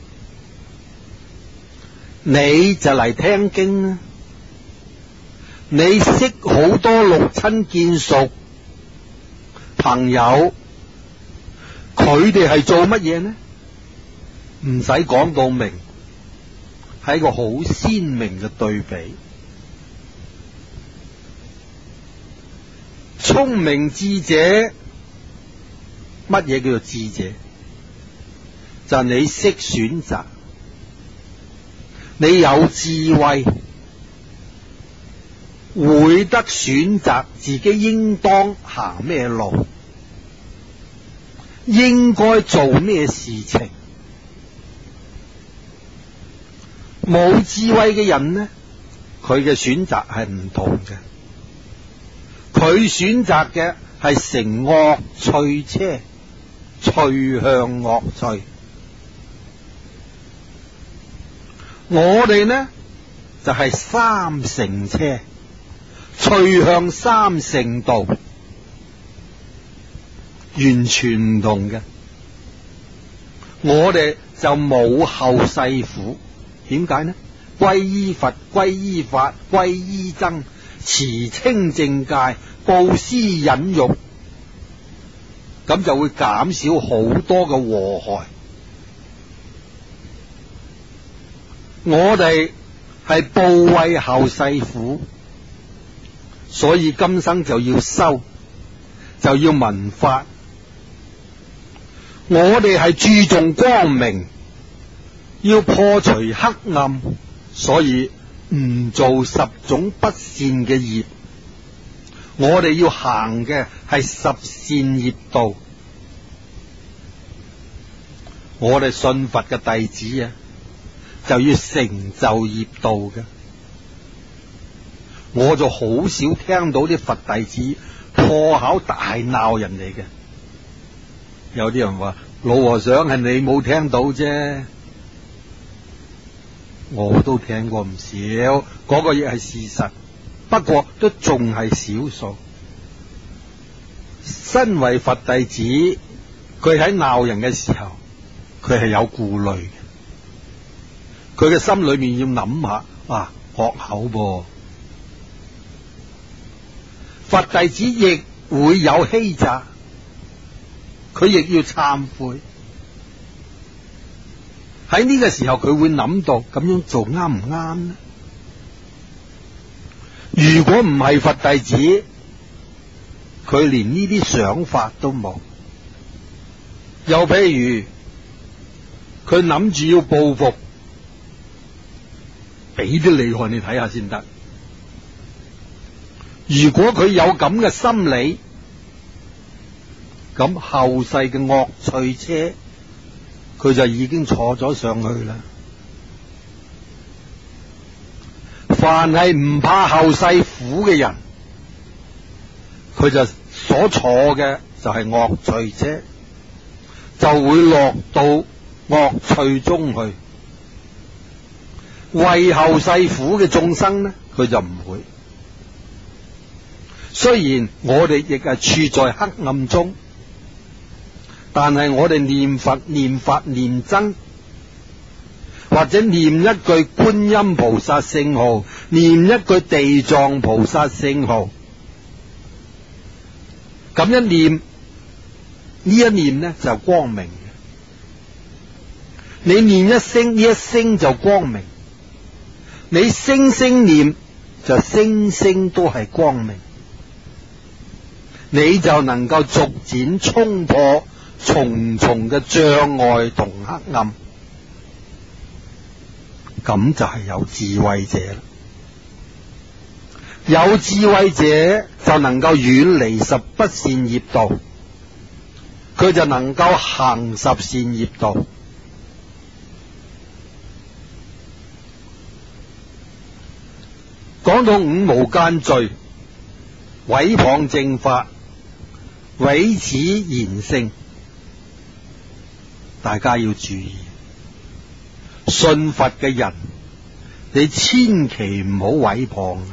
你就嚟聽經啦，你識好多六親眷屬朋友，佢哋係做乜嘢呢？唔使講到明，係一個好鮮明嘅對比。聰明智者，乜嘢叫做智者？就係你識選擇，你有智慧，會得選擇自己應當行咩路，應該做咩事情。 冇智慧嘅人呢，佢嘅選擇係唔同嘅，佢選擇嘅係乘惡趣車，趣向惡趣。我哋呢就係、是、三乘車，趣向三乘道，完全唔同嘅。我哋就冇後世苦，點解呢？皈依佛、皈依法、皈依僧，持清淨戒，布施忍辱，咁就會減少好多嘅禍害。我哋係怖畏後世苦，所以今生就要修，就要聞法。我哋係注重光明，要破除黑暗，所以唔做十種不善嘅業。我哋要行嘅係十善業道。我哋信佛嘅弟子啊，就要成就業道嘅。我就好少聽到啲佛弟子破口大鬧人哋嘅。有啲人話老和尚係你冇聽到啫，我都聽過唔少，嗰個亦係事實，不過都仲係少數。身為佛弟子，佢喺鬧人嘅時候，佢係有顧慮嘅，佢嘅心裏面要諗下啊，惡口噃。佛弟子亦會有欺詐，佢亦要懺悔。喺呢個時候，佢會諗到咁樣做啱唔啱呢？如果唔係佛弟子，佢連呢啲想法都冇。又譬如佢諗住要報復，俾啲厲害你睇下先得。如果佢有咁嘅心理，咁後世嘅惡趣車，佢就已經坐咗上去啦。凡係唔怕後世苦嘅人，佢就所坐嘅就係惡趣車，就會落到惡趣中去。為後世苦嘅眾生呢，佢就唔會。雖然我哋亦係處在黑暗中，但係我哋念佛、念法、念僧，或者念一句觀音菩薩聖號，念一句地藏菩薩聖號，咁一念，呢一念呢就光明嘅。你念一聲，呢一聲就光明；你聲聲念，就聲聲都係光明。你就能夠逐漸衝破重重嘅障礙同黑暗，咁就係有智慧者啦。有智慧者就能夠遠離十不善業道，佢就能夠行十善業道。講到五無間罪、毀謗正法、毀恥言聖，大家要注意，信佛嘅人，你千祈唔好毀謗啊！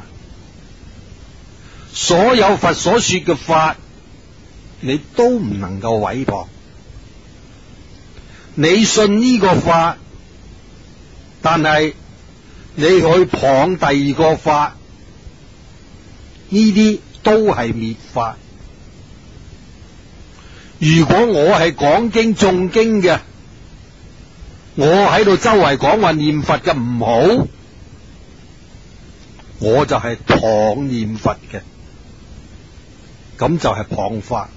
所有佛所說嘅法，你都唔能夠毀謗。你信呢個法，但係你去謗第二個法，呢啲都係滅法。如果我係講經誦經嘅，我喺度周圍講話念佛嘅唔好，我就係謗念佛嘅，咁就係謗法。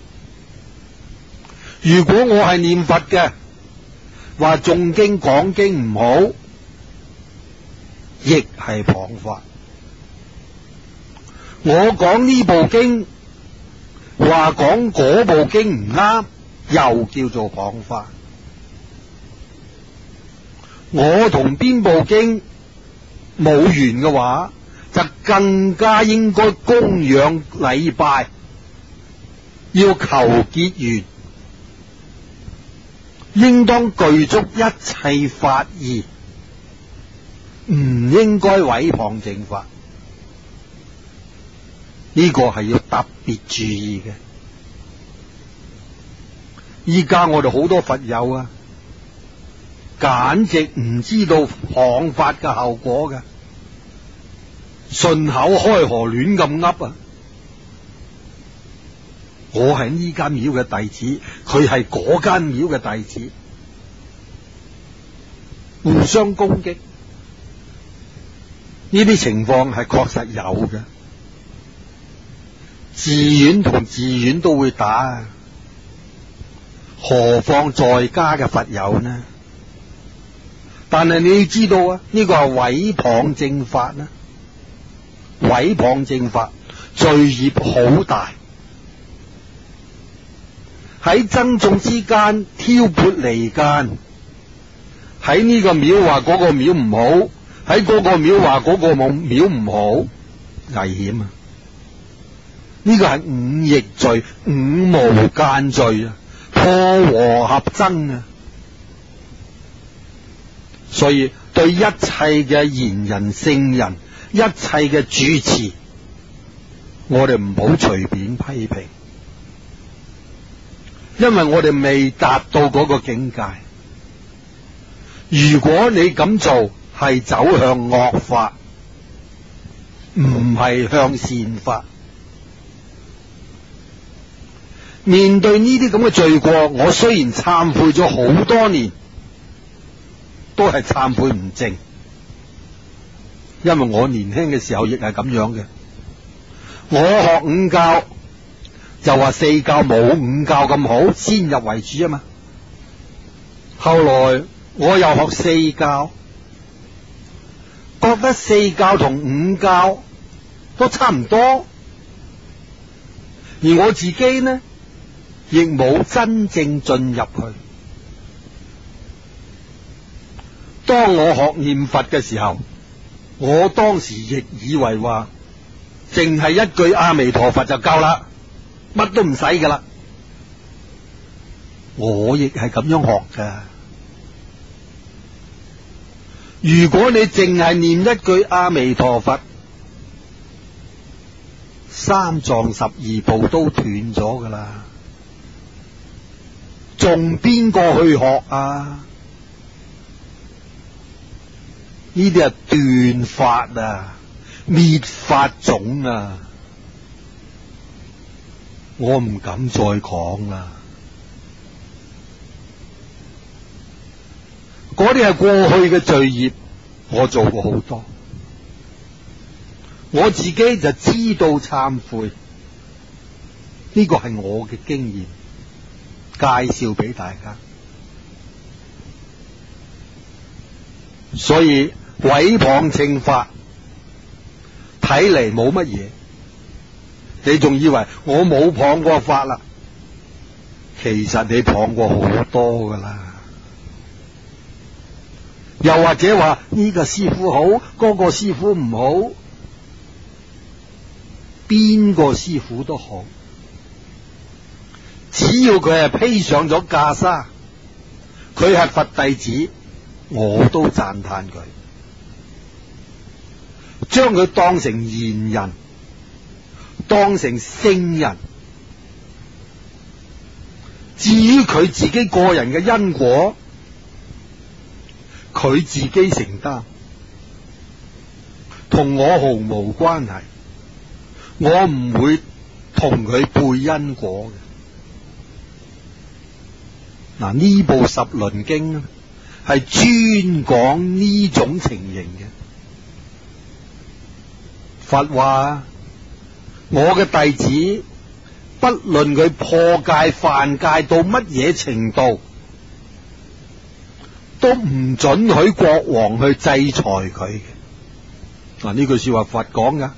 如果我係念佛嘅，話誦經講經唔好，亦係謗法。我講呢部經，話講嗰部經唔啱，又叫做謗法。我同邊部經冇緣嘅話，就更加應該供養禮拜，要求結緣，應當具足一切法義，唔應該毀謗正法。呢個係要特別注意嘅。依家我哋好多佛友啊，簡直唔知道謗法嘅後果嘅，順口開河亂咁噏啊！我係呢間廟嘅弟子，佢係嗰間廟嘅弟子，互相攻擊，呢啲情況係確實有嘅。寺院同寺院都會打，何況在家嘅佛友呢？但係你要知道啊，呢個係毀謗正法呢，毀謗正法罪孽好大，喺僧眾之間挑撥離間，喺呢個廟話嗰個廟唔好，喺嗰個廟話嗰個廟唔好，危險啊！呢個係五逆罪、五無間罪啊，破和合僧啊！所以對一切嘅賢人聖人，一切嘅主持，我哋唔好隨便批評，因為我哋未達到嗰個境界。如果你咁做，係走向惡法，唔係向善法。面對呢啲咁嘅罪過，我雖然懺悔咗好多年，都係懺悔唔淨，因為我年輕嘅時候亦係咁樣嘅。我學五教就話四教冇五教咁好，先入為主啊嘛。後來我又學四教，覺得四教同五教都差唔多，而我自己呢，亦冇真正進入去。當我學念佛嘅時候，我當時亦以為話，淨係一句阿彌陀佛就夠啦，乜都唔使噶啦。我亦係咁樣學噶。如果你淨係念一句阿彌陀佛，三藏十二部都斷咗噶啦。仲邊個去學啊？呢啲係斷法啊，滅法種啊！我唔敢再講啦。嗰啲係過去嘅罪孽，我做過好多，我自己就知道懺悔，呢個係我嘅經驗。介紹俾大家，所以毀謗正法睇嚟冇乜嘢，你仲以為我冇謗過法啦？其實你謗過好多噶啦。又或者話呢個師傅好，嗰個師傅唔好，邊個師傅都好。只要佢係披上咗袈裟，佢係佛弟子，我都讚嘆佢，將佢當成賢人，當成聖人。至於佢自己個人嘅因果，佢自己承擔，同我毫無關係，我唔會同佢背因果嘅。嗱，呢部十輪經係專講呢種情形嘅。佛話我嘅弟子，不論佢破戒犯戒到乜嘢程度，都唔准許國王去制裁佢嘅。嗱，呢句說話佛講噶。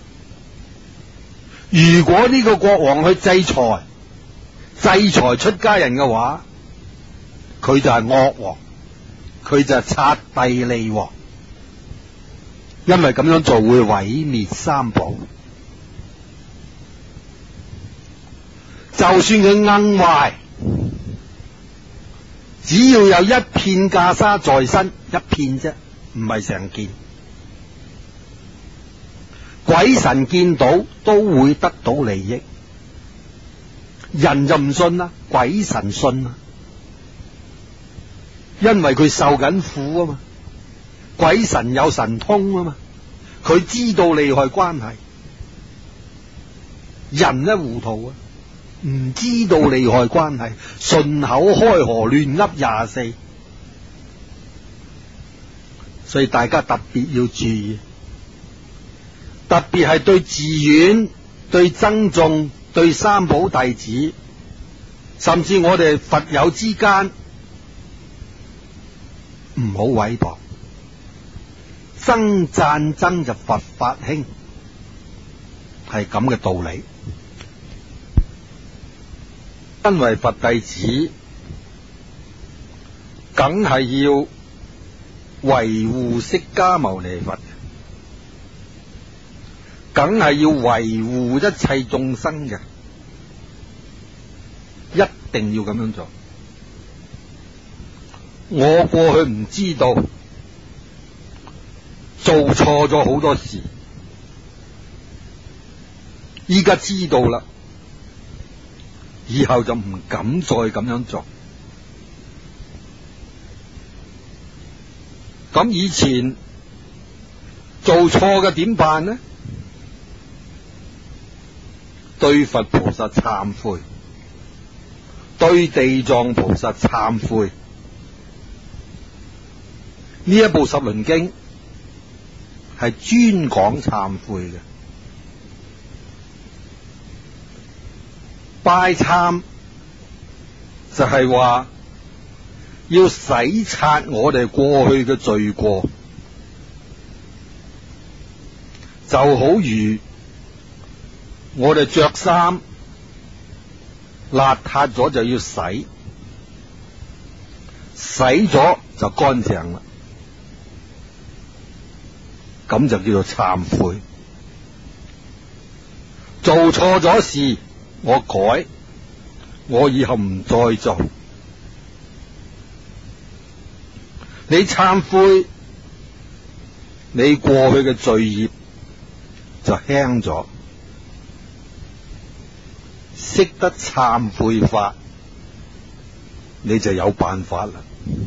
如果呢個國王去制裁制裁出家人嘅話，佢就係惡王，佢就係剎帝利王。 因為咁樣做會毀滅三寶。就算佢硬壞，只要有一片袈裟在身，一片啫，唔係成件，鬼神見到都會得到利益。人就唔信啦，鬼神信啦，因為佢受緊苦啊嘛。鬼神有神通啊嘛，佢知道利害關係。人呢糊塗啊，唔知道利害關係，順口開河亂噏廿四。所以大家特別要注意，特別係對寺院、對僧眾、對三寶弟子，甚至我哋佛友之間，唔好毀謗。爭讚爭就佛法興，係咁嘅道理。身為佛弟子，梗係要維護釋迦牟尼佛，梗係要維護一切眾生嘅，一定要咁樣做。我過去唔知道，做錯咗好多事，依家知道啦，以後就唔敢再咁樣做。咁以前做錯嘅點辦呢？對佛菩薩懺悔，對地藏菩薩懺悔。呢一部十輪經係專講懺悔嘅。拜懺就係話要洗刷我哋過去嘅罪過，就好如我哋着衫邋遢咗就要洗，洗咗就乾淨啦，咁就叫做懺悔。做錯咗事，我改，我以後唔再做。你懺悔，你過去嘅罪孽就輕咗。識得懺悔法，你就有辦法啦。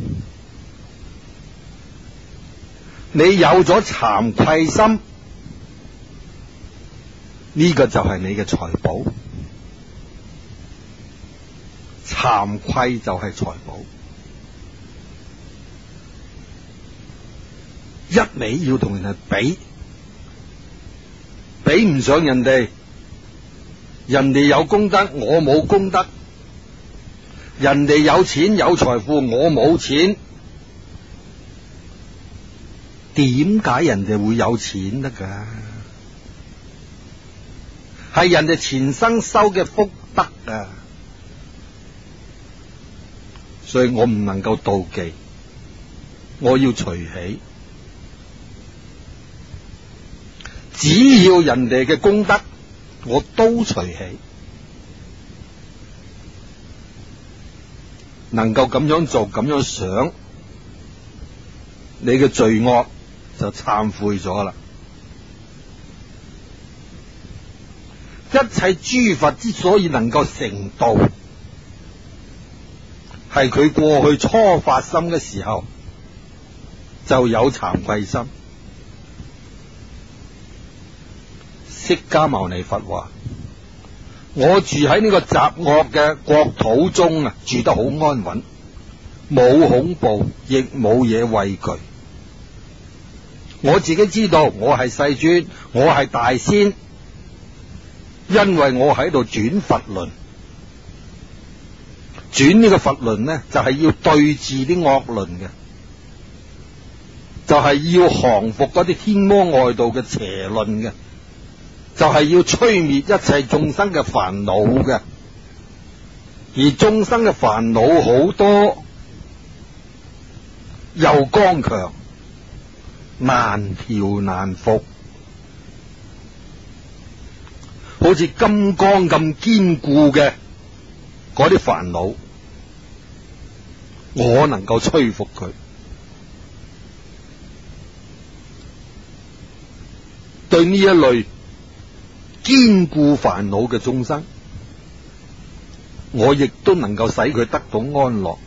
你有咗慚愧心，呢個就係你嘅財寶。慚愧就係財寶，一味要同人哋比，比唔上人哋。人哋有功德，我冇功德；人哋有錢有財富，我冇錢。點解人哋會有錢得噶？係人哋前生修嘅福德啊！所以我唔能夠妒忌，我要隨喜。只要人哋嘅功德，我都隨喜。能夠咁樣做，咁樣想，你嘅罪惡就懺悔咗啦。一切諸佛之所以能夠成道，係佢過去初發心嘅時候就有慚愧心。釋迦牟尼佛話：我住喺呢個雜惡嘅國土中啊，住得好安穩，冇恐怖，亦冇嘢畏懼。我自己知道我係世尊，我係大仙，因為我喺度轉佛輪。轉呢個佛輪呢，就係要對治啲惡輪嘅，就係要降服嗰啲天魔外道嘅邪論嘅，就係要吹滅一切眾生嘅煩惱嘅。而眾生嘅煩惱好多，又剛強難調難服，好似金剛咁堅固嘅嗰啲煩惱，我能夠摧伏佢。對呢一類堅固煩惱嘅眾生，我亦都能夠使佢得到安樂。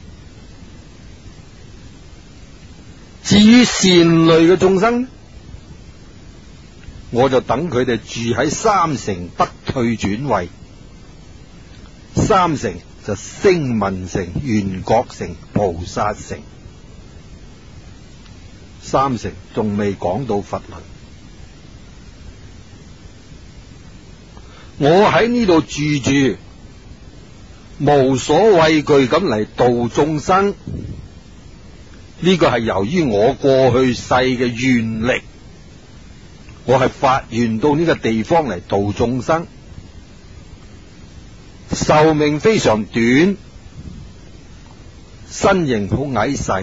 至於善類嘅眾生，我就等佢哋住喺三乘得退轉位。三乘就聲聞乘、緣覺乘、菩薩乘。三乘仲未講到佛輪。我喺呢度住住，無所畏懼咁嚟度眾生，呢個係由於我過去世嘅願力，我係發願到呢個地方嚟度眾生，壽命非常短，身形好矮細。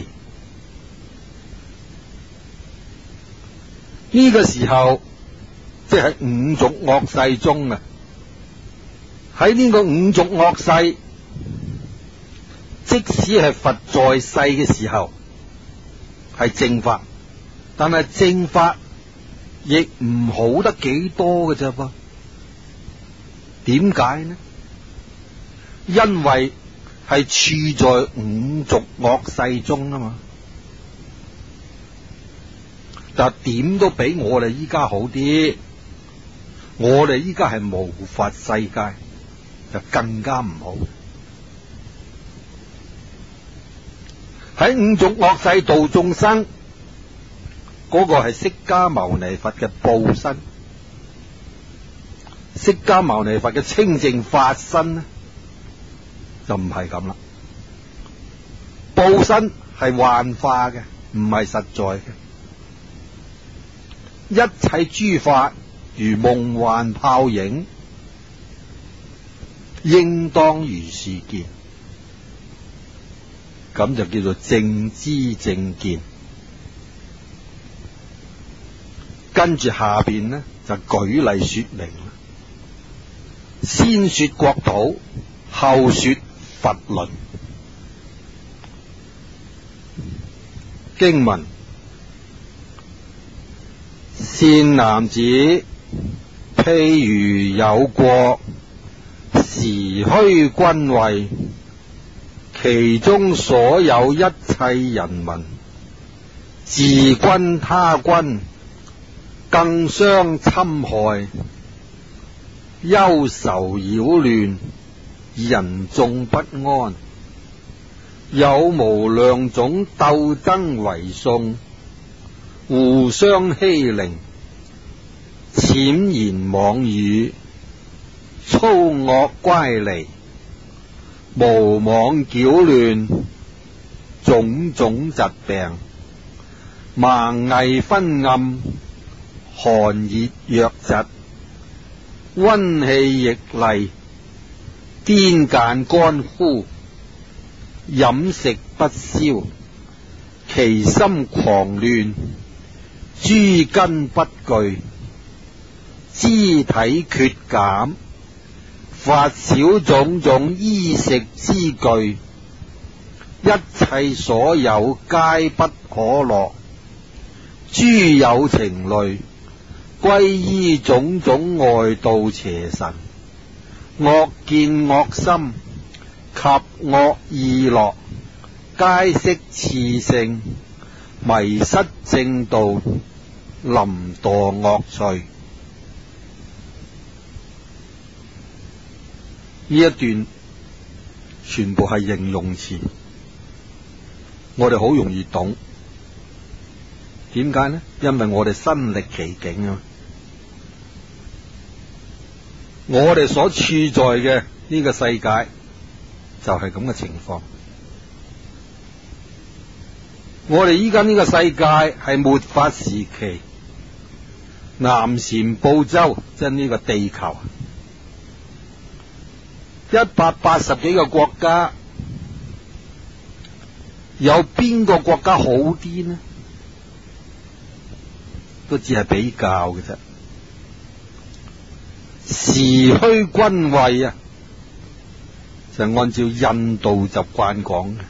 呢個時候即係五濁惡世中啊！喺呢個五濁惡世，即使係佛在世嘅時候係正法，但係正法亦唔好得幾多嘅啫噃。點解呢？因為係處在五濁惡世中啊嘛。但係點都比我哋依家好啲，我哋依家係無佛世界，就更加唔好。喺五濁惡世度眾生，嗰個係釋迦牟尼佛嘅報身，釋迦牟尼佛嘅清淨法身呢，就唔係咁啦。報身係幻化嘅，唔係實在嘅。一切諸法如夢幻泡影，應當如是見，咁就叫做正知正見。跟住下邊呢，就舉例說明啦，先說國土，後說佛輪。經文：善男子，譬如有國，時虛君位，其中所有一切人民，自君他君，更相侵害，憂愁擾亂，人眾不安，有無量種鬥爭為訟，互相欺凌，諂言妄語，粗惡乖離，無妄擾亂，種種疾病，盲翳昏暗，寒熱瘧疾，溫氣逆厲，癲癇乾枯，飲食不消，其心狂亂，諸根不具，肢體缺減，乏少種種衣食之具，一切所有皆不可樂，諸有情類，歸依種種外道邪神，惡見惡心及惡意樂，皆悉熾盛，迷失正道，臨墮惡趣。呢一段全部係形容詞，我哋好容易懂。點解呢？因為我哋身歷其境啊！我哋所處在嘅呢個世界就係咁嘅情況。我哋依家呢個世界係末法時期，南贍部洲即係呢個地球，一百八十幾個國家，有邊個國家好啲呢？ 都只係比較嘅啫。時虛君位啊，就按照印度習慣講嘅，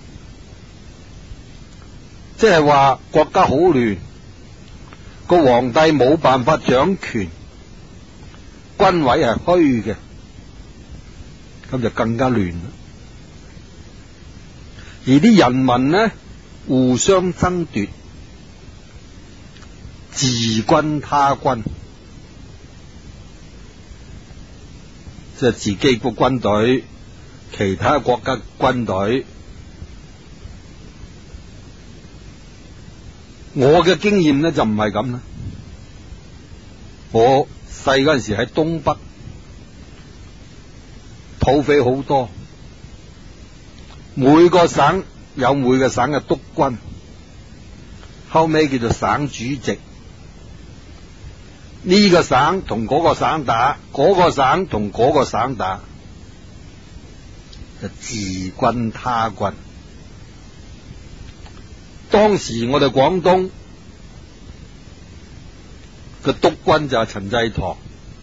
即係話國家好亂，個皇帝冇辦法掌權，君位係虛嘅，咁就更加亂啦。而啲人民呢，互相爭奪，自軍他軍，即係自己個軍隊，其他國家軍隊。我嘅經驗呢就唔係咁啦。我細嗰陣時喺東北，土匪好多，每個省有每個省嘅督軍，後尾叫做省主席。呢個省同嗰個省打，嗰個省同嗰個省打，就自軍他軍。當時我哋廣東個督軍就係陳濟棠，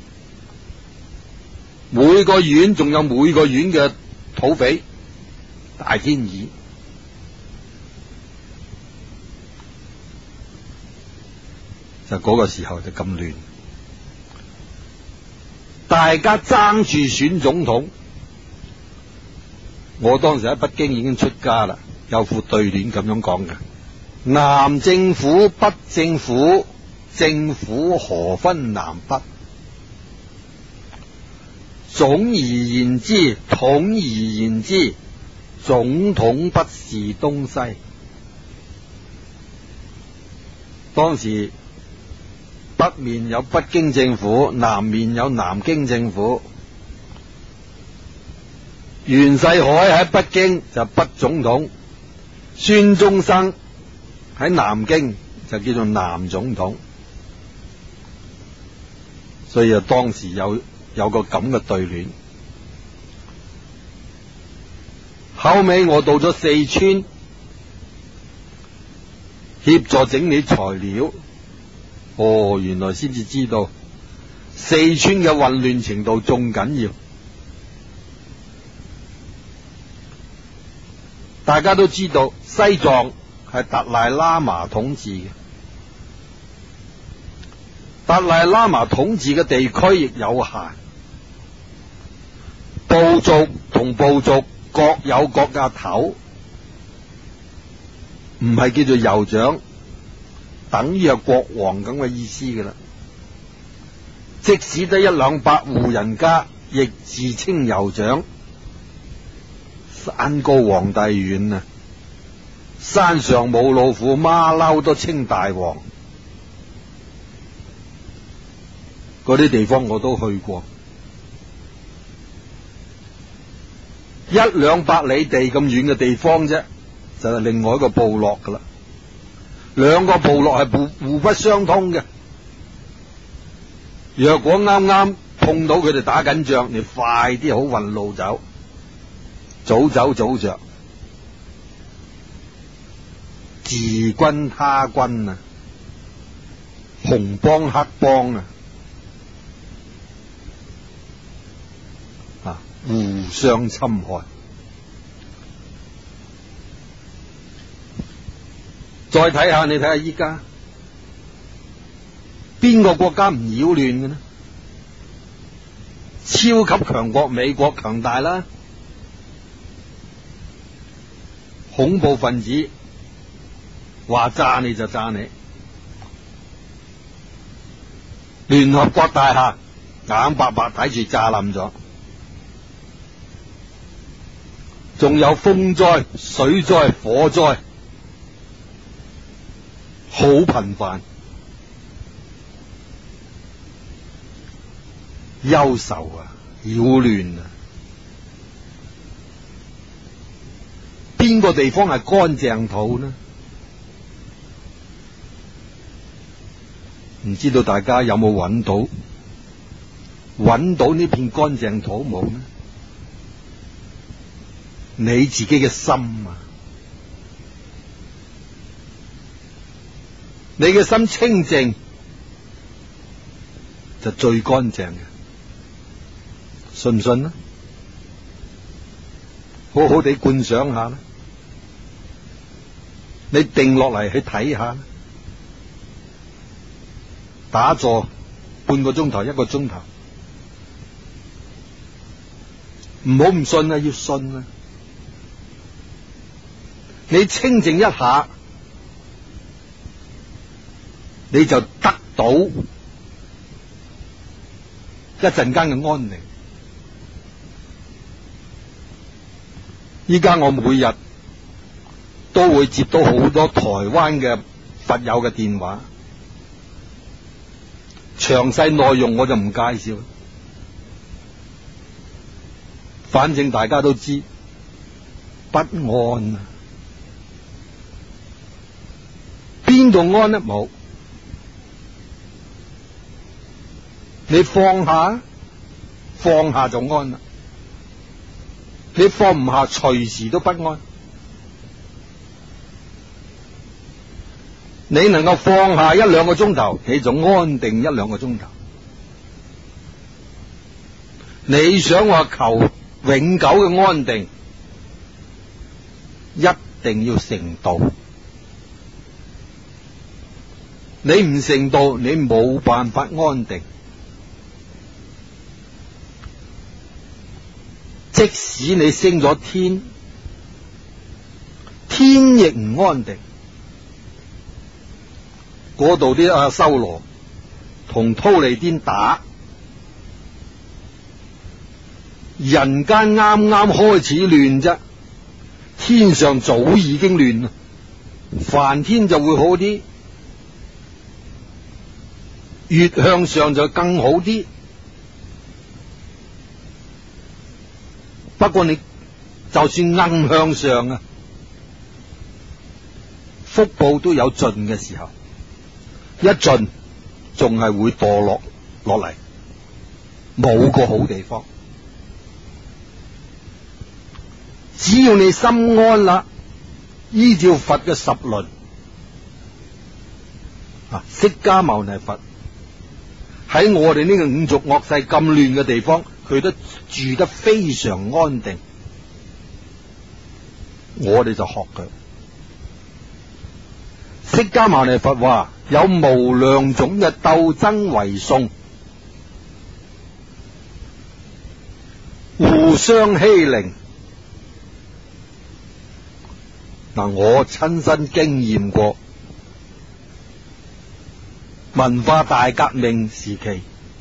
每個縣仲有每個縣嘅土匪大天二，就嗰個時候就咁亂，大家爭住選總統。我當時喺北京已經出家啦，有副對聯咁樣講嘅：南政府、北政府，政府何分南北？總而言之，統而言之，總統不是東西。當時北面有北京政府，南面有南京政府。袁世凱喺北京就北總統，孫中山喺南京就叫做南總統。所以啊，當時有有個咁嘅對聯。後尾我到咗四川，協助整理材料，哦，原來先至知道四川嘅混亂程度仲緊要。大家都知道西藏係達賴喇嘛統治嘅，達賴喇嘛統治嘅地區亦有限，部族同部族各有各嘅頭，唔係叫做酋長，等於係國王咁嘅意思㗎啦。即使得一兩百戶人家，亦自稱酋長。山高皇帝遠啊，山上冇老虎，馬騮都稱大王。嗰啲地方我都去過，一兩百里地咁遠嘅地方啫，就係另外一個部落噶啦。兩個部落係互互不相通嘅。若果啱啱碰到佢哋打緊仗，你快啲好運路走。早走早着，自軍他軍啊，紅幫黑幫啊，啊，互相侵害。再睇下，你睇下依家邊個國家唔擾亂嘅呢？超級強國美國強大啦。恐怖分子話炸你就炸你，聯合國大廈眼白白睇住炸冧咗，仲有風災、水災、火災，好頻繁，憂愁啊，擾亂啊。邊個地方係乾淨土呢？唔知道大家有冇揾到揾到呢片乾淨土冇呢？你自己嘅心啊！ 你嘅心清淨就最乾淨嘅，信唔信呢？好好地觀想下啦，你定落嚟去睇下，打坐半個鐘頭一個鐘頭，唔好唔信啊，要信啊！你清靜一下，你就得到一陣間嘅安寧。依家我每日都會接到好多台灣嘅佛友嘅電話，詳細內容我就唔介紹，反正大家都知不安啊，邊度安得冇？你放下，放下就安啦。你放唔下，隨時都不安。你能夠放下一兩個鐘頭，你就安定一兩個鐘頭。你想話求永久嘅安定，一定要成道。你唔成道，你冇辦法安定。即使你升咗天，天亦唔安定。嗰度啲阿修羅同忉利天打，人間啱啱開始亂啫，天上早已經亂啦。梵天就會好啲，越向上就更好啲。不過你就算硬向上啊，福報都有盡嘅時候，一盡仲係會墮落落嚟，冇個好地方。只要你心安啦，依照佛嘅十輪啊，釋迦牟尼佛喺我哋呢個五濁惡世咁亂嘅地方，佢都住得非常安定。我哋就學佢。釋迦牟尼佛話有無量種嘅鬥爭為訟，互相欺凌。嗱，我親身經驗過文化大革命時期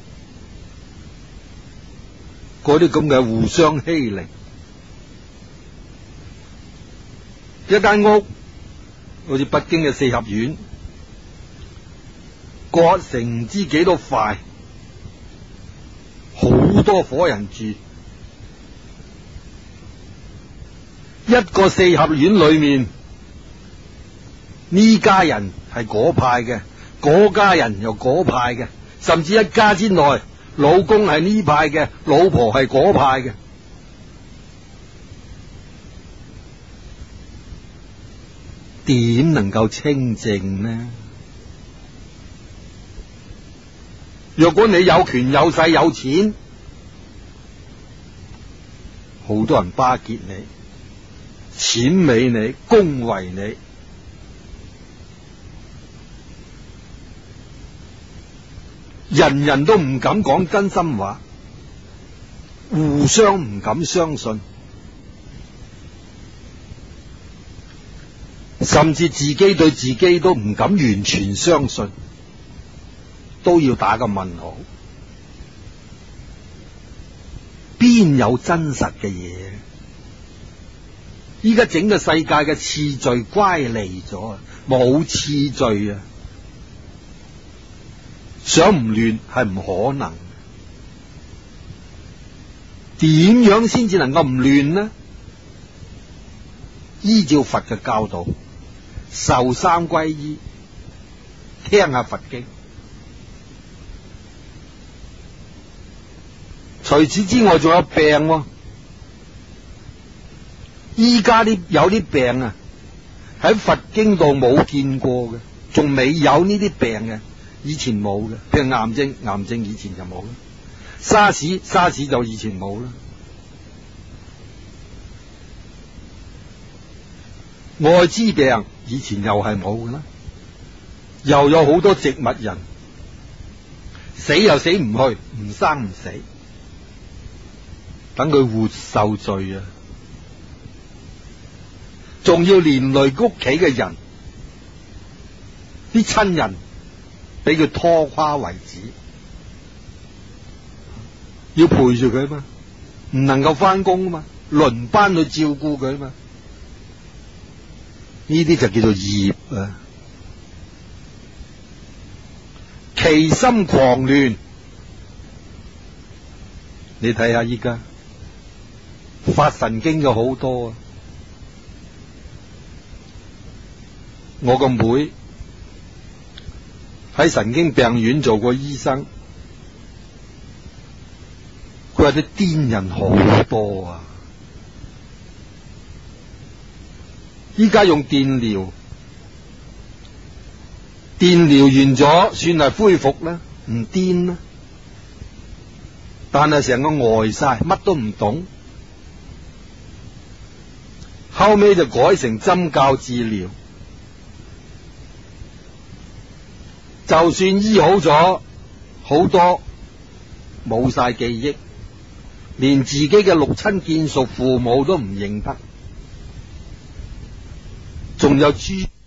嗰啲咁嘅互相欺凌。一間屋好似北京嘅四合院，割成唔知幾多塊，好多伙人住。一個四合院裏面，呢家人係嗰派嘅，嗰家人又嗰派嘅，甚至一家之內，老公係呢派嘅，老婆係嗰派嘅。點能夠清靜呢？若果你有權有勢有錢，好多人巴結你，諂美你，恭維你，人人都唔敢講真心話，互相唔敢相信，甚至自己對自己都唔敢完全相信，都要打個問號。邊有真實嘅嘢？依家整個世界嘅次序乖離咗，冇次序啊！想唔亂係唔可能。點樣先至能夠唔亂呢？依照佛嘅教導，受三皈依，聽下佛經。除此之外，仲有病喎。依家啲有啲病啊，喺佛經度冇見過嘅， 仲未有呢啲病嘅，以前冇嘅，譬如癌症，癌症以前就冇啦，沙士，沙士就以前冇啦，艾滋病以前又係冇嘅啦，又有好多植物人死又死唔去，唔生唔死，等佢活受罪啊！仲要連累屋企嘅人，啲親人俾佢拖垮為止，要陪住佢嘛，唔能夠翻工啊嘛，輪班去照顧佢嘛，呢啲就叫做業啊！其心狂亂，你睇下依家發神經嘅好多啊！我個妹喺神經病院做過醫生，佢話啲癲人好多啊！依家用電療，電療完咗算係恢復啦，唔癲啦，但係成個呆晒，乜都唔懂，後尾就改成針灸治療。就算醫好咗，好多冇晒記憶，連自己嘅六親眷屬父母都唔認得，仲有豬。